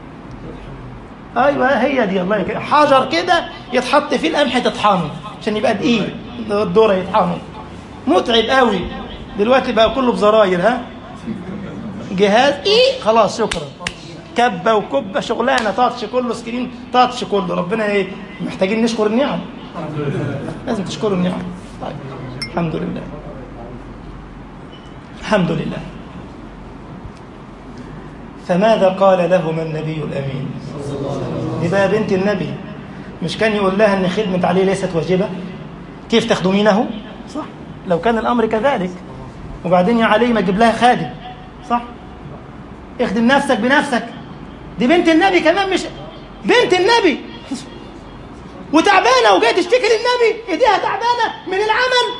أيوة هي دي، الله يكرمك. حجر كده يتحط فيه القمح تطحنه عشان يبقى دقيق، الذرة يطحنه، متعب قوي. دلوقتي بقى كله بزراير، ها، جهاز ايه، خلاص شكرا، كبه وكبه، شغلانه تاتش كله، سكرين تاتش كله. ربنا ايه، محتاجين نشكر النعم، لازم تشكروا النعم. طيب الحمد لله، الحمد لله. فماذا قال لهما النبي الامين؟ دي بقى بنت النبي، مش كان يقول لها ان خدمه علي ليست واجبه؟ كيف تخدمينه؟ صح، لو كان الامر كذلك. وبعدين يا علي ما تجيب لها خادم، صح، اخدم نفسك بنفسك. دي بنت النبي كمان، مش بنت النبي وتعبانه وجايه تشتكي للنبي، ايديها تعبانه من العمل.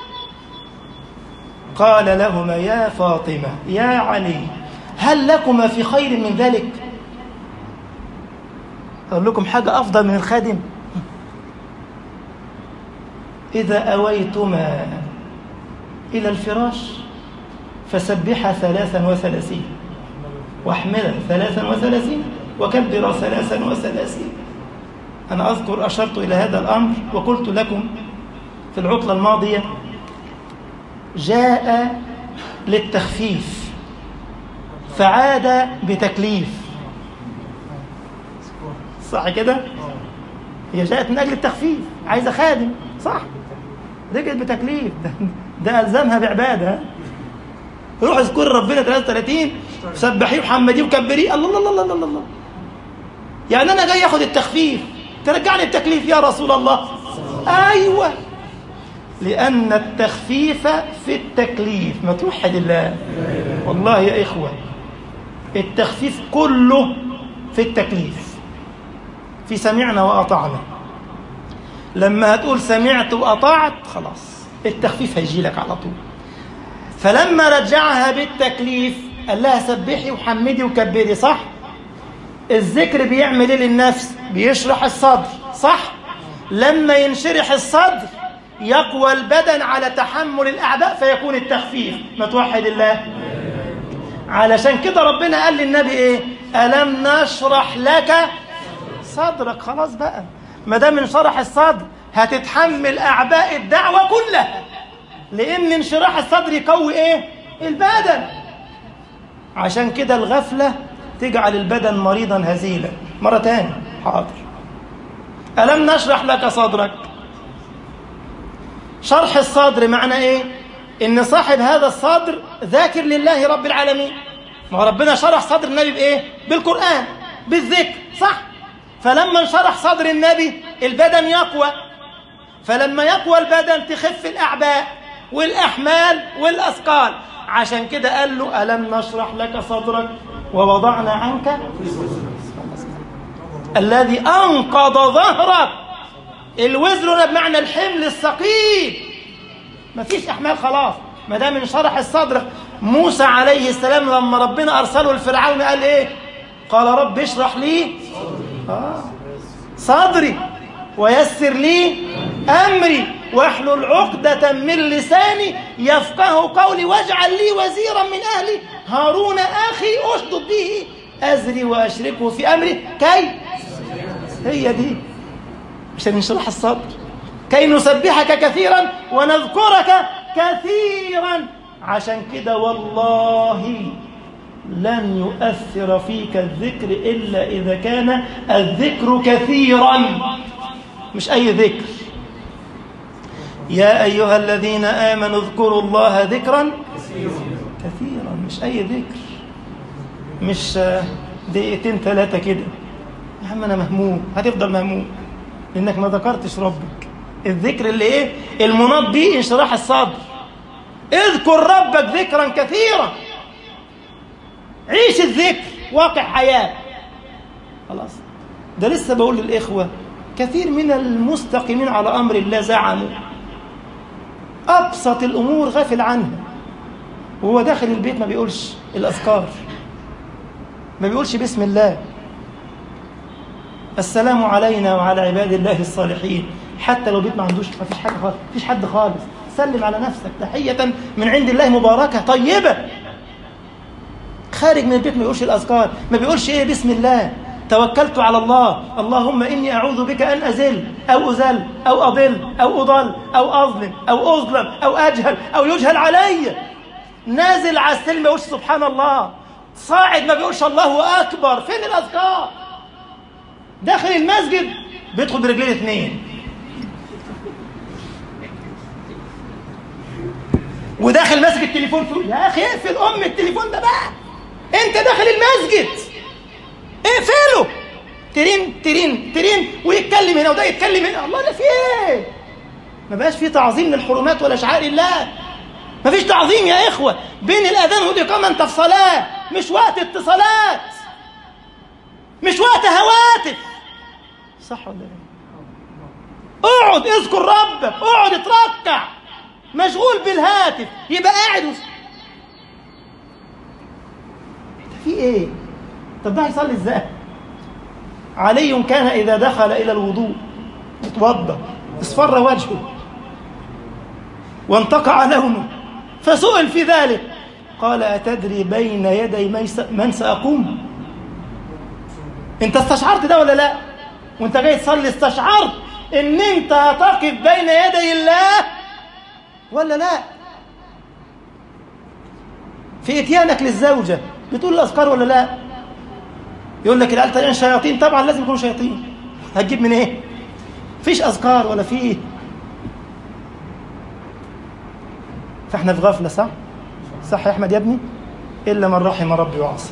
قال لهما يا فاطمه يا علي هل لكما في خير من ذلك؟ اقول لكم حاجه افضل من الخادم. اذا اويتما الى الفراش فسبحا ثلاثا وثلاثين، واحمدا ثلاثا وثلاثين، وكبر ثلاثا وثلاثين. أنا أذكر أشرت إلى هذا الأمر وقلت لكم في العطلة الماضية جاء للتخفيف فعاد بتكليف، صح كده؟ هي جاءت من أجل التخفيف، عايزة خادم، صح، رجعت بتكليف، ده, ده ألزمها بعبادة. روح اذكر ربنا ثلاثة وثلاثين، سبحيه وحمديه وكبريه، الله الله الله الله الله. يعني أنا جاي أخذ التخفيف ترجعني التكليف يا رسول الله؟ أيوة، لأن التخفيف في التكليف. ما توحد الله، والله يا إخوة التخفيف كله في التكليف، في سمعنا وأطعنا. لما هتقول سمعت وأطعت خلاص التخفيف هيجي لك على طول. فلما رجعها بالتكليف قال لها سبحي وحمدي وكبري، صح؟ الذكر بيعمل ايه للنفس؟ بيشرح الصدر، صح؟ لما ينشرح الصدر يقوى البدن على تحمل الأعباء فيكون التخفيف. ما توحد الله. علشان كده ربنا قال للنبي ايه؟ ألم نشرح لك صدرك. خلاص بقى، ما دام انشرح الصدر هتتحمل أعباء الدعوة كلها، لأن انشراح الصدر يقوي ايه؟ البدن. عشان كده الغفلة تجعل البدن مريضا هزيلا. مرة تاني، حاضر. ألم نشرح لك صدرك. شرح الصدر معنى ايه؟ ان صاحب هذا الصدر ذاكر لله رب العالمين. ما ربنا شرح صدر النبي بايه؟ بالقرآن، بالذكر، صح؟ فلما انشرح صدر النبي البدن يقوى، فلما يقوى البدن تخف الأعباء والأحمال والأثقال. عشان كده قال له ألم نشرح لك صدرك ووضعنا عنك الذي أنقض ظهرك. الوزر بمعنى الحمل الثقيل، مفيش أحمال خلاص ما دام انشرح الصدر. موسى عليه السلام لما ربنا أرسله الفرعون قال إيه؟ قال رب اشرح لي آه صدري ويسر لي أمري واحلل عقدة من لساني يفقه قولي واجعل لي وزيرا من أهلي هارون أخي أشدد به أزري وأشركه في أمري كي. هي دي عشان نشرح الصدر، كي نسبحك كثيرا ونذكرك كثيرا. عشان كده والله لن يؤثر فيك الذكر إلا إذا كان الذكر كثيرا، مش أي ذكر. يا أيها الذين آمنوا اذكروا الله ذكرا كثيرا، مش أي ذكر، مش دقيقتين ثلاثة كده. يا عم أنا مهموم، هتفضل مهموم لأنك ما ذكرتش ربك. الذكر اللي إيه؟ المناط به انشراح الصدر. اذكر ربك ذكرا كثيرا، عيش الذكر واقع حياة. خلاص، ده لسه بقول للإخوة كثير من المستقيمين على أمر الله زعموا أبسط الأمور غافل عنها، وهو داخل البيت ما بيقولش الأذكار، ما بيقولش بسم الله. السلام علينا وعلى عباد الله الصالحين. حتى لو بيت ما عندوش، ما فيش حاجة خالص، ما فيش حد خالص، سلم على نفسك تحية من عند الله مباركة طيبة. خارج من البيت ما بيقولش الأذكار، ما بيقولش إيه بسم الله توكلت على الله، اللهم إني أعوذ بك أن أزل أو أزل أو أضل أو أضل أو أظلم أو أظلم أو أجهل أو يجهل علي. نازل على السلم ما بيقولش سبحان الله، صاعد ما بيقولش الله أكبر. فين الأذكار؟ داخل المسجد بيدخل برجلين اثنين، وداخل ماسك التليفون فيه. يا أخي اقفل أم التليفون ده بقى، أنت داخل المسجد اقفله. ترين ترين ترين ويتكلم هنا وده يتكلم هنا. الله، ده في ايه؟ ما بقاش في تعظيم للحرمات ولا شعائر الله. ما فيش تعظيم يا إخوة. بين الأذان والإقامة أنت في صلاة، مش وقت اتصالات، مش وقت هواتف. صح ولا ايه؟ اقعد اذكر ربك، اقعد اتركع. مشغول بالهاتف يبقى قاعد وس... في ايه؟ طب ده هيصلي ازاي؟ علي كان اذا دخل الى الوضوء اتوضا اصفر وجهه وانتقع لونه، فسئل في ذلك قال أتدري بين يدي من سأقوم؟ انت استشعرت ده ولا لا؟ وانت جاي تصلي استشعرت ان انت هتقف بين يدي الله ولا لا؟ في اتيانك للزوجة بتقول الأذكار ولا لا؟ يقول لك العيال طالعين شياطين. طبعا لازم يكونوا شياطين، هتجيب من ايه؟ فيش أذكار ولا فيه. فاحنا في غفلة. صح؟ صح يا أحمد يا ابني؟ إلا من رحم ربي وعصى.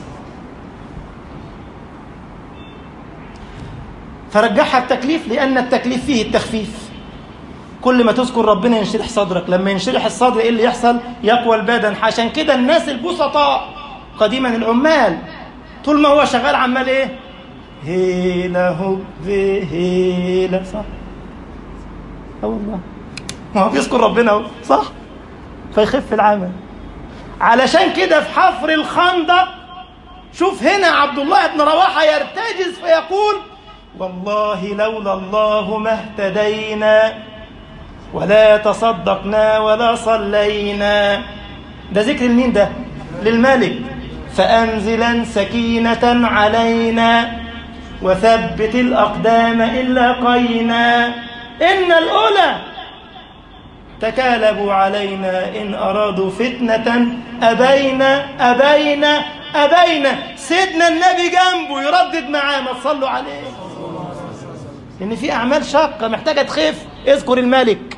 فرجعها التكليف لأن التكليف فيه التخفيف. كل ما تذكر ربنا ينشرح صدرك، لما ينشرح الصدر إيه اللي يحصل؟ يقوى البدن. عشان كده الناس البسطاء قديما العمال طول ما هو شغال عمال إيه؟ هيلا هب هيلا. صح؟ أه والله ما هو بيذكر ربنا هو. صح؟ فيخف العمل. علشان كده في حفر الخندق شوف هنا عبد الله بن رواحة يرتجز فيقول والله لولا الله ما اهتدينا ولا تصدقنا ولا صلينا. ده ذكر لمين ده؟ للملك. فأنزلا سكينة علينا وثبت الأقدام إن لاقينا إن الأولى تكالبوا علينا إن أرادوا فتنة أبينا أبينا أبينا. سيدنا النبي جنبه يردد معاه ما تصلوا عليه، إن في أعمال شاقة محتاجة تخف. اذكر الملك،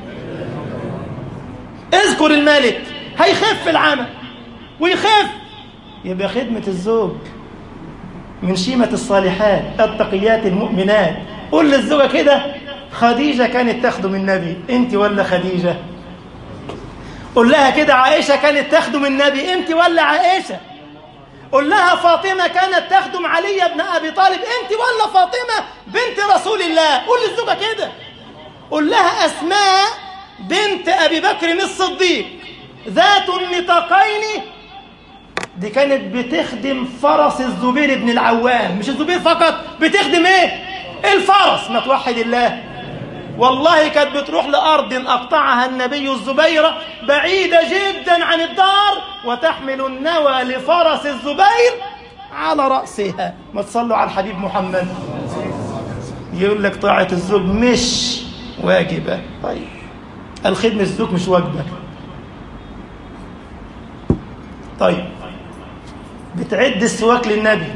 اذكر الملك هيخف العمل ويخف. يبقى خدمة الزوج من شيمة الصالحات التقيات المؤمنات. قل للزوجة كده خديجة كانت تخدم النبي، انت ولا خديجة؟ قل لها كده عائشة كانت تخدم النبي، انت ولا عائشة؟ قل لها فاطمة كانت تخدم علي بن أبي طالب، انت ولا فاطمة بنت رسول الله؟ قل للزوجة كده. قل لها أسماء بنت أبي بكر الصديق ذات النطاقين، دي كانت بتخدم فرس الزبير بن العوام. مش الزبير فقط، بتخدم ايه؟ الفرس. ما توحد الله. والله كانت بتروح لأرض أقطعها النبي الزبير بعيدة جدا عن الدار وتحمل النوى لفرس الزبير على رأسها. ما تصلوا على الحبيب محمد. يقول لك طاعة الزوج مش واجبة. طيب الخدمة الزوج مش واجبة. طيب بتعد السواك للنبي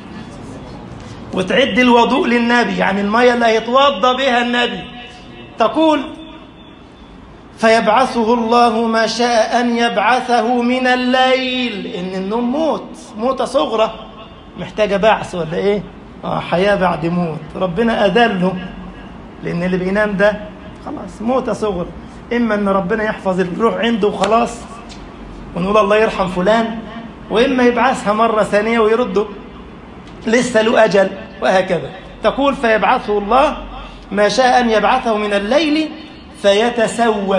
وتعد الوضوء للنبي، يعني المية اللي هيتوضى بها النبي. تقول فيبعثه الله ما شاء أن يبعثه من الليل. إن النوم موت، موتة صغرى محتاجة بعث ولا إيه؟ آه حياة بعد موت. ربنا أذله لأن اللي بينام ده خلاص موتة صغرى. إما أن ربنا يحفظ الروح عنده وخلاص ونقول الله يرحم فلان، وإما يبعثها مرة ثانية ويرده لسه له أجل، وهكذا. تقول فيبعثه الله ما شاء أن يبعثه من الليل فيتسوك.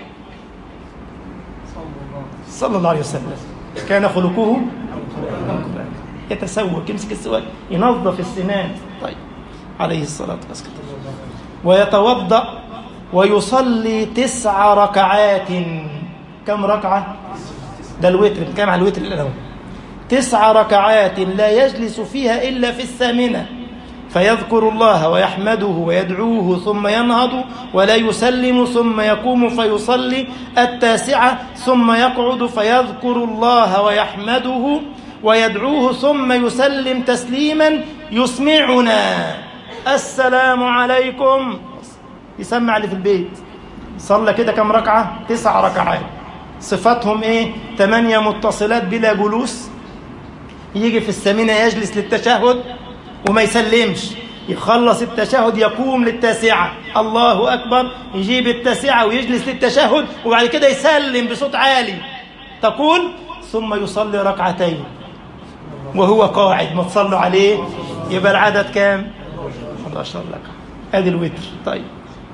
صلى الله عليه وسلم كان خلقه يتسوك، يمسك السواك ينظف السنان. طيب عليه الصلاة والسلام. ويتوضأ ويصلي تسع ركعات. كم ركعة؟ ده الوتر، كم على الوتر الأول. تسع ركعات لا يجلس فيها إلا في الثامنة، فيذكر الله ويحمده ويدعوه ثم ينهض ولا يسلم ثم يقوم فيصلي التاسعة ثم يقعد فيذكر الله ويحمده ويدعوه ثم يسلم تسليما يسمعنا السلام عليكم، يسمع اللي في البيت. صلى كده كم ركعة؟ تسع ركعات. صفاتهم ايه؟ ثمانية متصلات بلا جلوس، يجي في الثامنة يجلس للتشهد وما يسلمش، يخلص التشهد يقوم للتاسعة الله أكبر، يجيب التاسعة ويجلس للتشهد وبعد كده يسلم بصوت عالي. تقول ثم يصلي ركعتين وهو قاعد. ما تصلوا عليه يبقى العدد كام؟ احد عشر ركعة. ادي الوتر. طيب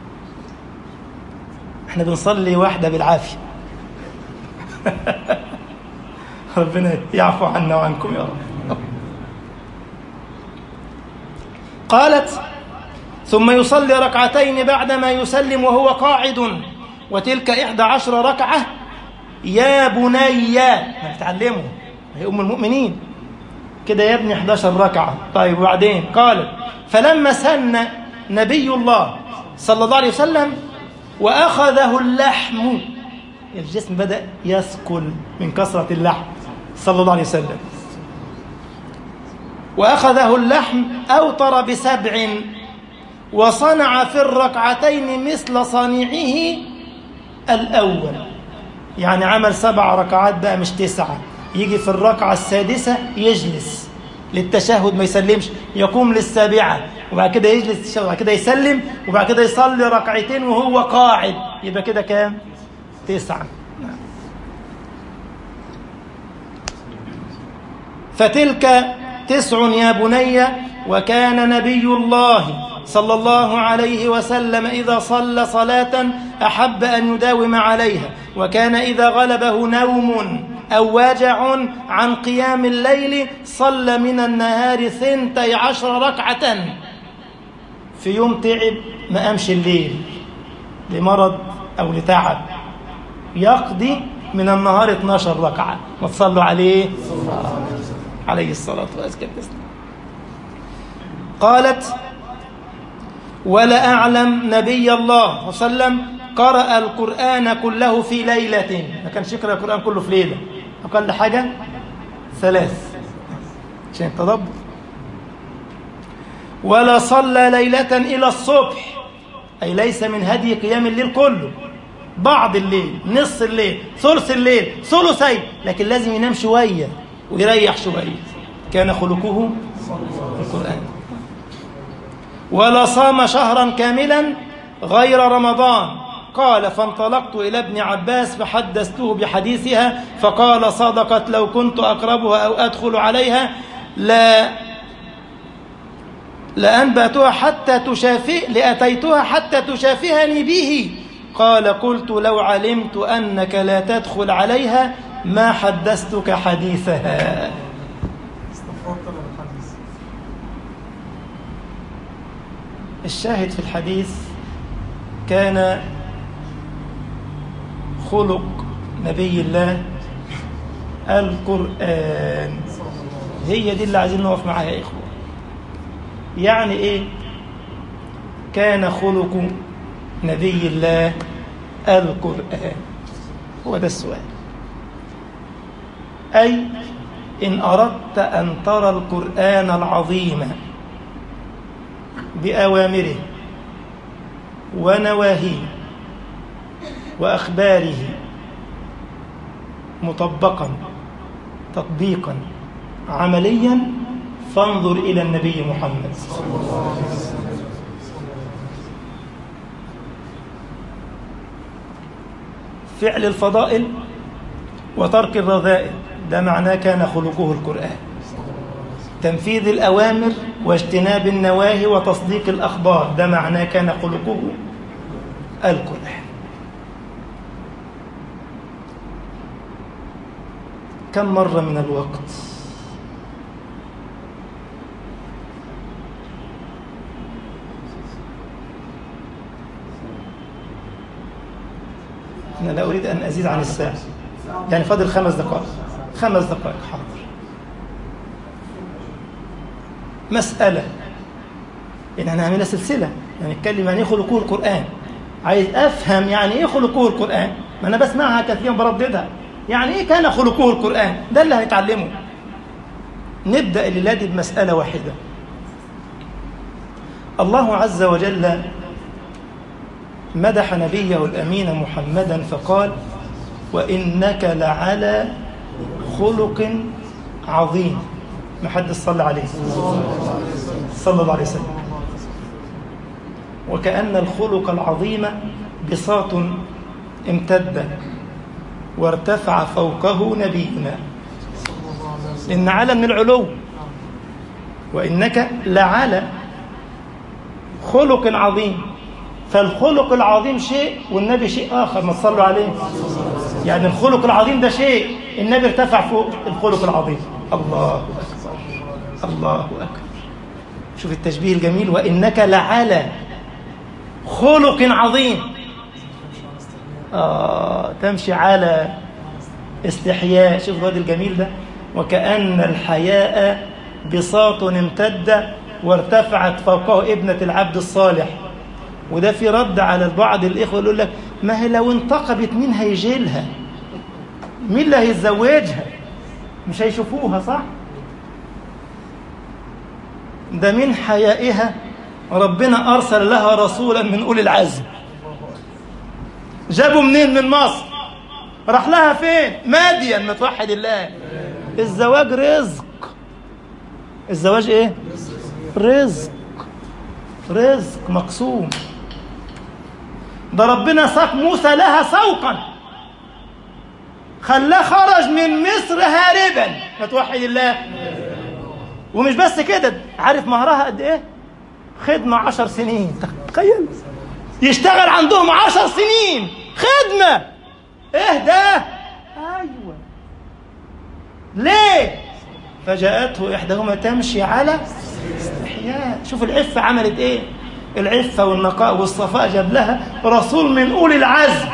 احنا بنصلي واحدة بالعافية ربنا يعفو عنا وعنكم يا رب. قالت ثم يصلي ركعتين بعدما يسلم وهو قاعد، وتلك إحدى عشر ركعة. يا بني، ما بتعلمه، هي أم المؤمنين كده يا ابني، إحدى عشر ركعة. طيب وبعدين قالت فلما سن نبي الله صلى الله عليه وسلم وأخذه اللحم، الجسم بدأ يثقل من كثرة اللحم صلى الله عليه وسلم، وأخذه اللحم أوتر بسبع وصنع في الركعتين مثل صنيعه الأول. يعني عمل سبع ركعات بقى مش تسعة. يجي في الركعة السادسة يجلس للتشهد ما يسلمش، يقوم للسابعة وبعد كده يجلس وبعد كده يسلم وبعد كده يصلي ركعتين وهو قاعد. يبقى كده كام؟ تسعة. فتلك تسع يا بني. وكان نبي الله صلى الله عليه وسلم إذا صلى صلاة أحب أن يداوم عليها، وكان إذا غلبه نوم أو وجع عن قيام الليل صلى من النهار ثنتي عشر ركعة. في يوم تعب ما قامش الليل لمرض أو لتعب، يقضي من النهار اثنتي عشرة ركعة. ما تصلوا عليه عليه الصلاة والسلام. قالت ولا أعلم نبي الله صلى الله عليه وسلم قرأ القرآن كله في ليلة. ما كانش يقرأ القرآن كله في ليلة، أقل حاجة ثلاث عشان التدبر. ولا صلى ليلة إلى الصبح، أي ليس من هدي قيام الليل كله، بعض الليل، نص الليل، ثلث الليل، ثلثي، لكن لازم ينام شوية ويريح شوية. كان خلقه القرآن. ولا صام شهرا كاملا غير رمضان. قال فانطلقت إلى ابن عباس فحدثته بحديثها فقال صدقت، لو كنت أقربها أو أدخل عليها لا لأنبأتها حتى تشافي لأتيتها حتى تشافهني به. قال قلت لو علمت أنك لا تدخل عليها ما حدثتك حديثها. الشاهد في الحديث كان خلق نبي الله القرآن. هي دي اللي عايزين نقف معاها يا إخوة. يعني إيه كان خلق نبي الله القرآن؟ هو ده السؤال. أي إن أردت أن ترى القرآن العظيم بأوامره ونواهيه وأخباره مطبقا تطبيقا عمليا، فانظر إلى النبي محمد. فعل الفضائل وترك الرذائل، ده معناه كان خلقه القرآن. تنفيذ الأوامر واجتناب النواهي وتصديق الأخبار، ده معناه كان خلقه القرآن. كم مرة من الوقت أنا لا أريد أن أزيد عن الساعة، يعني فاضل خمس دقائق خمس دقائق حاضر. مسألة إن أنا هعملها سلسلة، يعني نتكلم عن إيه خلقه القرآن، عايز أفهم يعني إيه خلقه القرآن، ما أنا بسمعها كثيرا برددها، يعني إيه كان خلقه القرآن؟ ده اللي هنتعلمه. نبدأ الليلة دي بمسألة واحدة. الله عز وجل مدح نبيه الأمين محمدا فقال: وإنك لعلى خلق عظيم. ما حد صلى عليه صلى الله عليه وسلم. وكأن الخلق العظيم بساط امتد وارتفع فوقه نبينا، إن على من العلو، وإنك لعلى خلق عظيم. فالخلق العظيم شيء والنبي شيء آخر، ما تصلوا عليه. يعني الخلق العظيم ده شيء، النبي ارتفع فوق الخلق العظيم. الله أكبر الله أكبر. شوف التشبيه الجميل، وإنك لعلى خلق عظيم. آه تمشي على استحياء. شوف الواد الجميل ده، وكأن الحياء بساط امتد وارتفعت فوقه ابنة العبد الصالح. وده في رد على بعض الإخوة يقول لك: ما هي لو انتقبت مين هيجيلها؟ مين اللي هيتزوجها؟ مش هيشوفوها، صح؟ ده من حيائها ربنا أرسل لها رسولا من أولي العزم. جابوا منين؟ من مصر. راح لها فين؟ ماديا. متوحد الله. الزواج رزق. الزواج ايه؟ رزق. رزق مقسوم. ده ربنا ساق موسى لها سوقا، خلاه خرج من مصر هاربا. متوحد الله. ومش بس كده، عارف مهرها قد ايه؟ خدمة عشر سنين. تخيل يشتغل عندهم عشر سنين خدمة. ايه ده؟ ايوه. ليه؟ فجاءته احداهما تمشي على استحياء. شوف العفة عملت ايه؟ العفة والنقاء والصفاء جاب لها رسول من أولي العزم،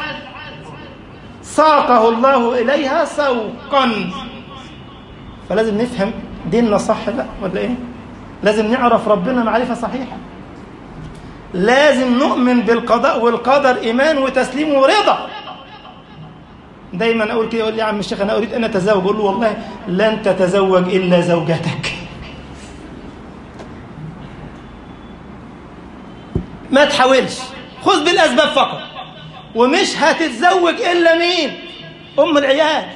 ساقه الله إليها سوقا. فلازم نفهم ديننا صح بقى ولا ايه؟ لازم نعرف ربنا معرفة صحيحة. لازم نؤمن بالقضاء والقدر إيمان وتسليم ورضا. دايما أقول كده، يقول لي: يا عم الشيخ أنا أريد أن أتزوج. أقول له: والله لن تتزوج إلا زوجتك. ما تحاولش، خذ بالأسباب فقط. ومش هتتزوج إلا مين؟ أم العيال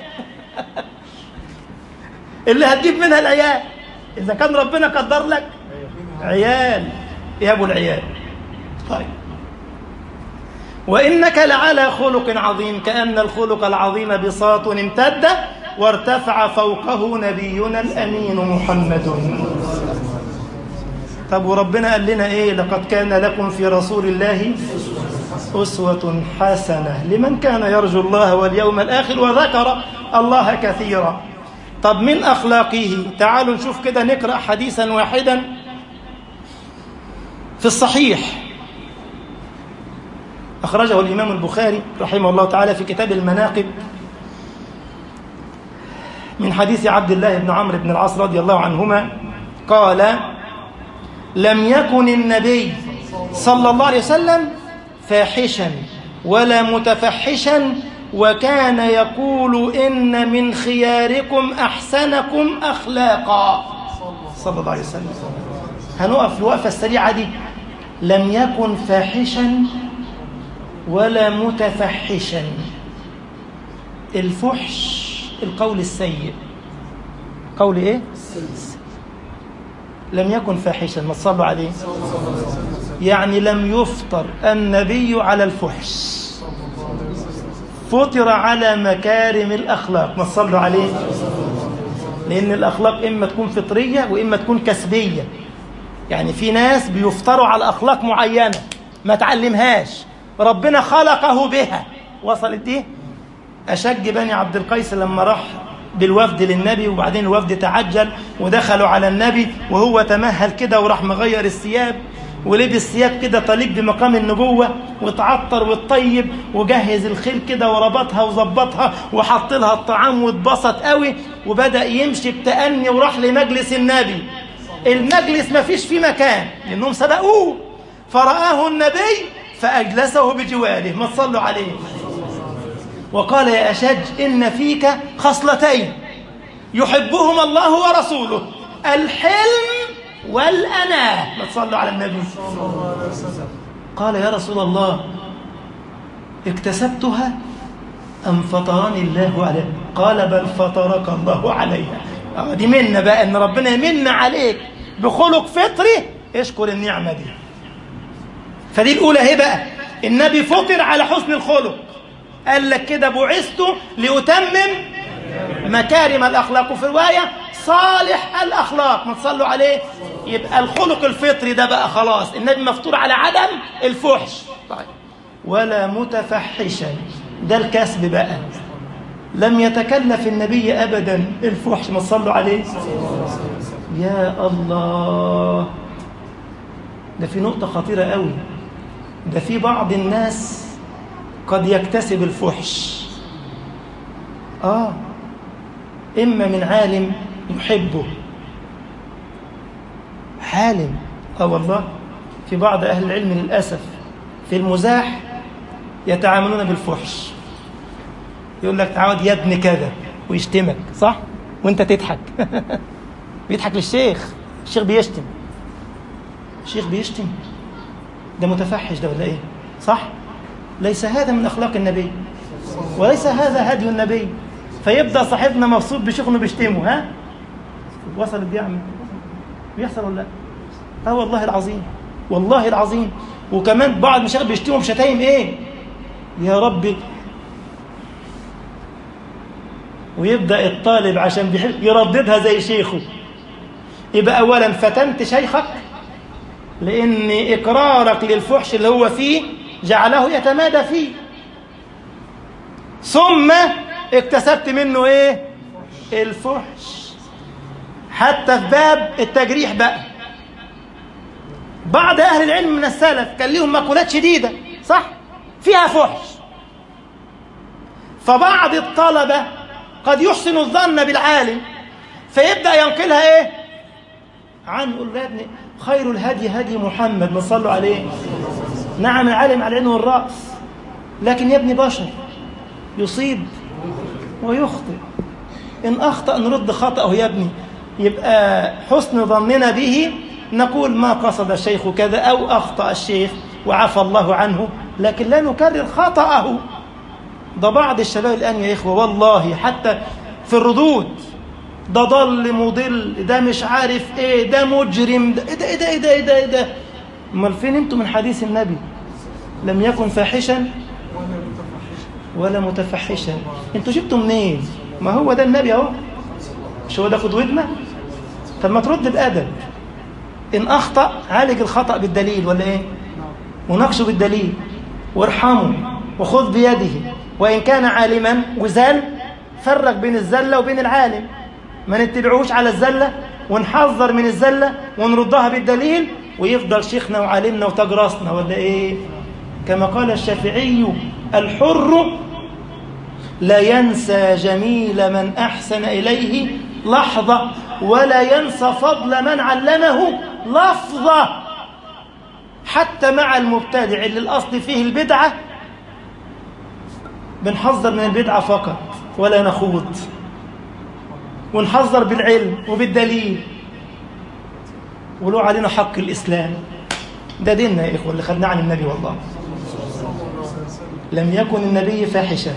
اللي هتجيب منها العيال. إذا كان ربنا قدر لك عيال يا أبو العيال. طيب، وإنك لعلى خلق عظيم. كأن الخلق العظيم بساط امتد وارتفع فوقه نبينا الأمين محمد. طب وربنا قال لنا إيه؟ لقد كان لكم في رسول الله أسوة حسنة لمن كان يرجو الله واليوم الآخر وذكر الله كثيرا. طب من أخلاقه، تعالوا نشوف كده، نقرأ حديثا واحدا في الصحيح أخرجه الإمام البخاري رحمه الله تعالى في كتاب المناقب من حديث عبد الله بن عمرو بن العاص رضي الله عنهما قال: لم يكن النبي صلى الله عليه وسلم فاحشا ولا متفحشا، وكان يقول: إن من خياركم أحسنكم أخلاقا. صلى الله عليه وسلم. هنقف الوقفة السريعة دي. لم يكن فاحشا ولا متفحشا. الفحش القول السيء. قول ايه؟ لم يكن فاحشا. ما تصلوا عليه. يعني لم يفطر النبي على الفحش، فطر على مكارم الأخلاق. ما تصلوا عليه. لأن الأخلاق إما تكون فطرية وإما تكون كسبية. يعني في ناس بيفطروا على أخلاق معينة ما تعلمهاش، ربنا خلقه بها. وصلت دي؟ أشج بني عبد القيس لما راح بالوفد للنبي، وبعدين الوفد تعجل ودخلوا على النبي وهو تمهل كده وراح مغير الثياب، ولبس ثياب كده طليق بمقام النبوة، وتعطر والطيب، وجهز الخيل كده وربطها وظبطها وحط لها الطعام واتبسط قوي، وبدأ يمشي بتأني وراح لمجلس النبي. المجلس ما فيش فيه مكان لأنهم سبقوه، فرآه النبي فأجلسه بجواره. ما تصلوا عليه. وقال يا أشج إن فيك خصلتين يحبهما الله ورسوله، الحلم والأناة. ما تصلوا على النبي. قال يا رسول الله اكتسبتها أم فطرني الله عليها؟ قال بل فطرك الله عليها. اه دي منا بقى، ان ربنا يمن عليك بخلق فطري، اشكر النعمة دي. فدي الأولى اهي بقى، النبي فطر على حسن الخلق. قال لك كده بعثت لأتمم مكارم الأخلاق، وفي رواية صالح الأخلاق. ما تصلوا عليه. يبقى الخلق الفطري ده بقى خلاص، النبي مفطور على عدم الفحش. طيب ولا متفحشا، ده الكسب بقى، لم يتكلف النبي أبدا الفحش. ما تصلوا عليه. يا الله، ده في نقطة خطيرة قوي. ده في بعض الناس قد يكتسب الفحش، آه إما من عالم يحبه، عالم، آه والله في بعض أهل العلم للأسف في المزاح يتعاملون بالفحش. يقول لك تعود يا ابن كذا ويشتمك، صح؟ وانت تضحك. بيضحك للشيخ، الشيخ بيشتم، الشيخ بيشتم، ده متفحش ده ولا ايه؟ صح؟ ليس هذا من أخلاق النبي، وليس هذا هدي النبي. فيبدأ صاحبنا مبسوط بشيخه انه بيشتمه. ها؟ وصل بيعمل بيحصل ولا لا؟ اه والله العظيم، والله العظيم. وكمان بعض المشايخ بيشتموا بشتايم ايه؟ يا ربي. ويبدأ الطالب عشان بيحب يرددها زي شيخه. يبقى أولا فتنت شيخك، لأن إقرارك للفحش اللي هو فيه جعله يتمادى فيه، ثم اكتسبت منه إيه؟ الفحش. حتى في باب التجريح بقى، بعض أهل العلم من السلف كان لهم مقولات شديدة، صح؟ فيها فحش. فبعض الطلبة قد يحسن الظن بالعالم فيبدأ ينقلها إيه؟ عنه. يقول له يا ابني خير الهدي هدي محمد. ما صلوا عليه. نعم العالم على العين والرأس، لكن يا ابني بشر يصيب ويخطئ. إن أخطأ نرد خطأه يا ابني. يبقى حسن ظننا به نقول ما قصد الشيخ كذا، أو أخطأ الشيخ وعفى الله عنه، لكن لا نكرر خطأه. ده بعض الشباب الآن يا إخوة والله حتى في الردود، ده ضل مضل، ده مش عارف إيه، ده مجرم، ده إيه ده إيه ده إيه ده إيه ده, إيه ده. أمال فين أنتم من حديث النبي؟ لم يكن فاحشا ولا متفحشا. أنتوا جبتوا منين؟ ما هو ده النبي أهو، مش هو ده قدوتنا؟ طب ما ترد بأدب. إن أخطأ عالج الخطأ بالدليل ولا إيه؟ وناقشه بالدليل وارحمه وخذ بيده. وإن كان عالما وزال فرق بين الزلة وبين العالم، ما نتبعوش على الزلة ونحذر من الزلة ونردها بالدليل، ويفضل شيخنا وعالمنا وتاج راسنا ولا إيه؟ كما قال الشافعي الحر لا ينسى جميل من أحسن إليه لحظة، ولا ينسى فضل من علمه لفظة. حتى مع المبتدع اللي الأصل فيه البدعة بنحذر من البدعة فقط ولا نخوض، ونحذر بالعلم وبالدليل، ولو علينا حق الإسلام. ده ديننا يا إخوة اللي خدناه عن النبي. والله لم يكن النبي فاحشا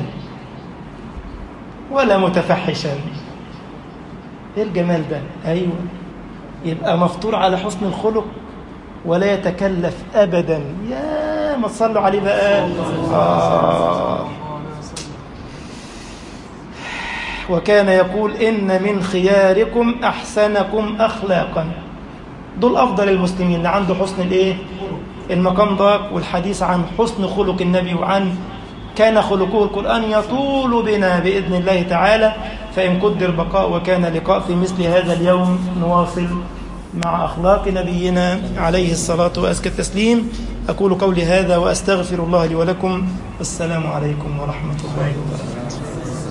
ولا متفحشا. إيه الجمال ده؟ أيوة، يبقى مفطور على حسن الخلق ولا يتكلف أبدا. يا ما تصلوا عليه بقى. آه. وكان يقول إن من خياركم أحسنكم أخلاقا. دول أفضل المسلمين اللي عنده حسن الإيه؟ المقام ضاق. والحديث عن حسن خلق النبي وعن كان خلقه القرآن يطول بنا بإذن الله تعالى. فإن قدر بقاء وكان لقاء في مثل هذا اليوم نواصل مع أخلاق نبينا عليه الصلاة وأزكى التسليم. أقول قولي هذا وأستغفر الله لي ولكم. السلام عليكم ورحمة الله وبركاته.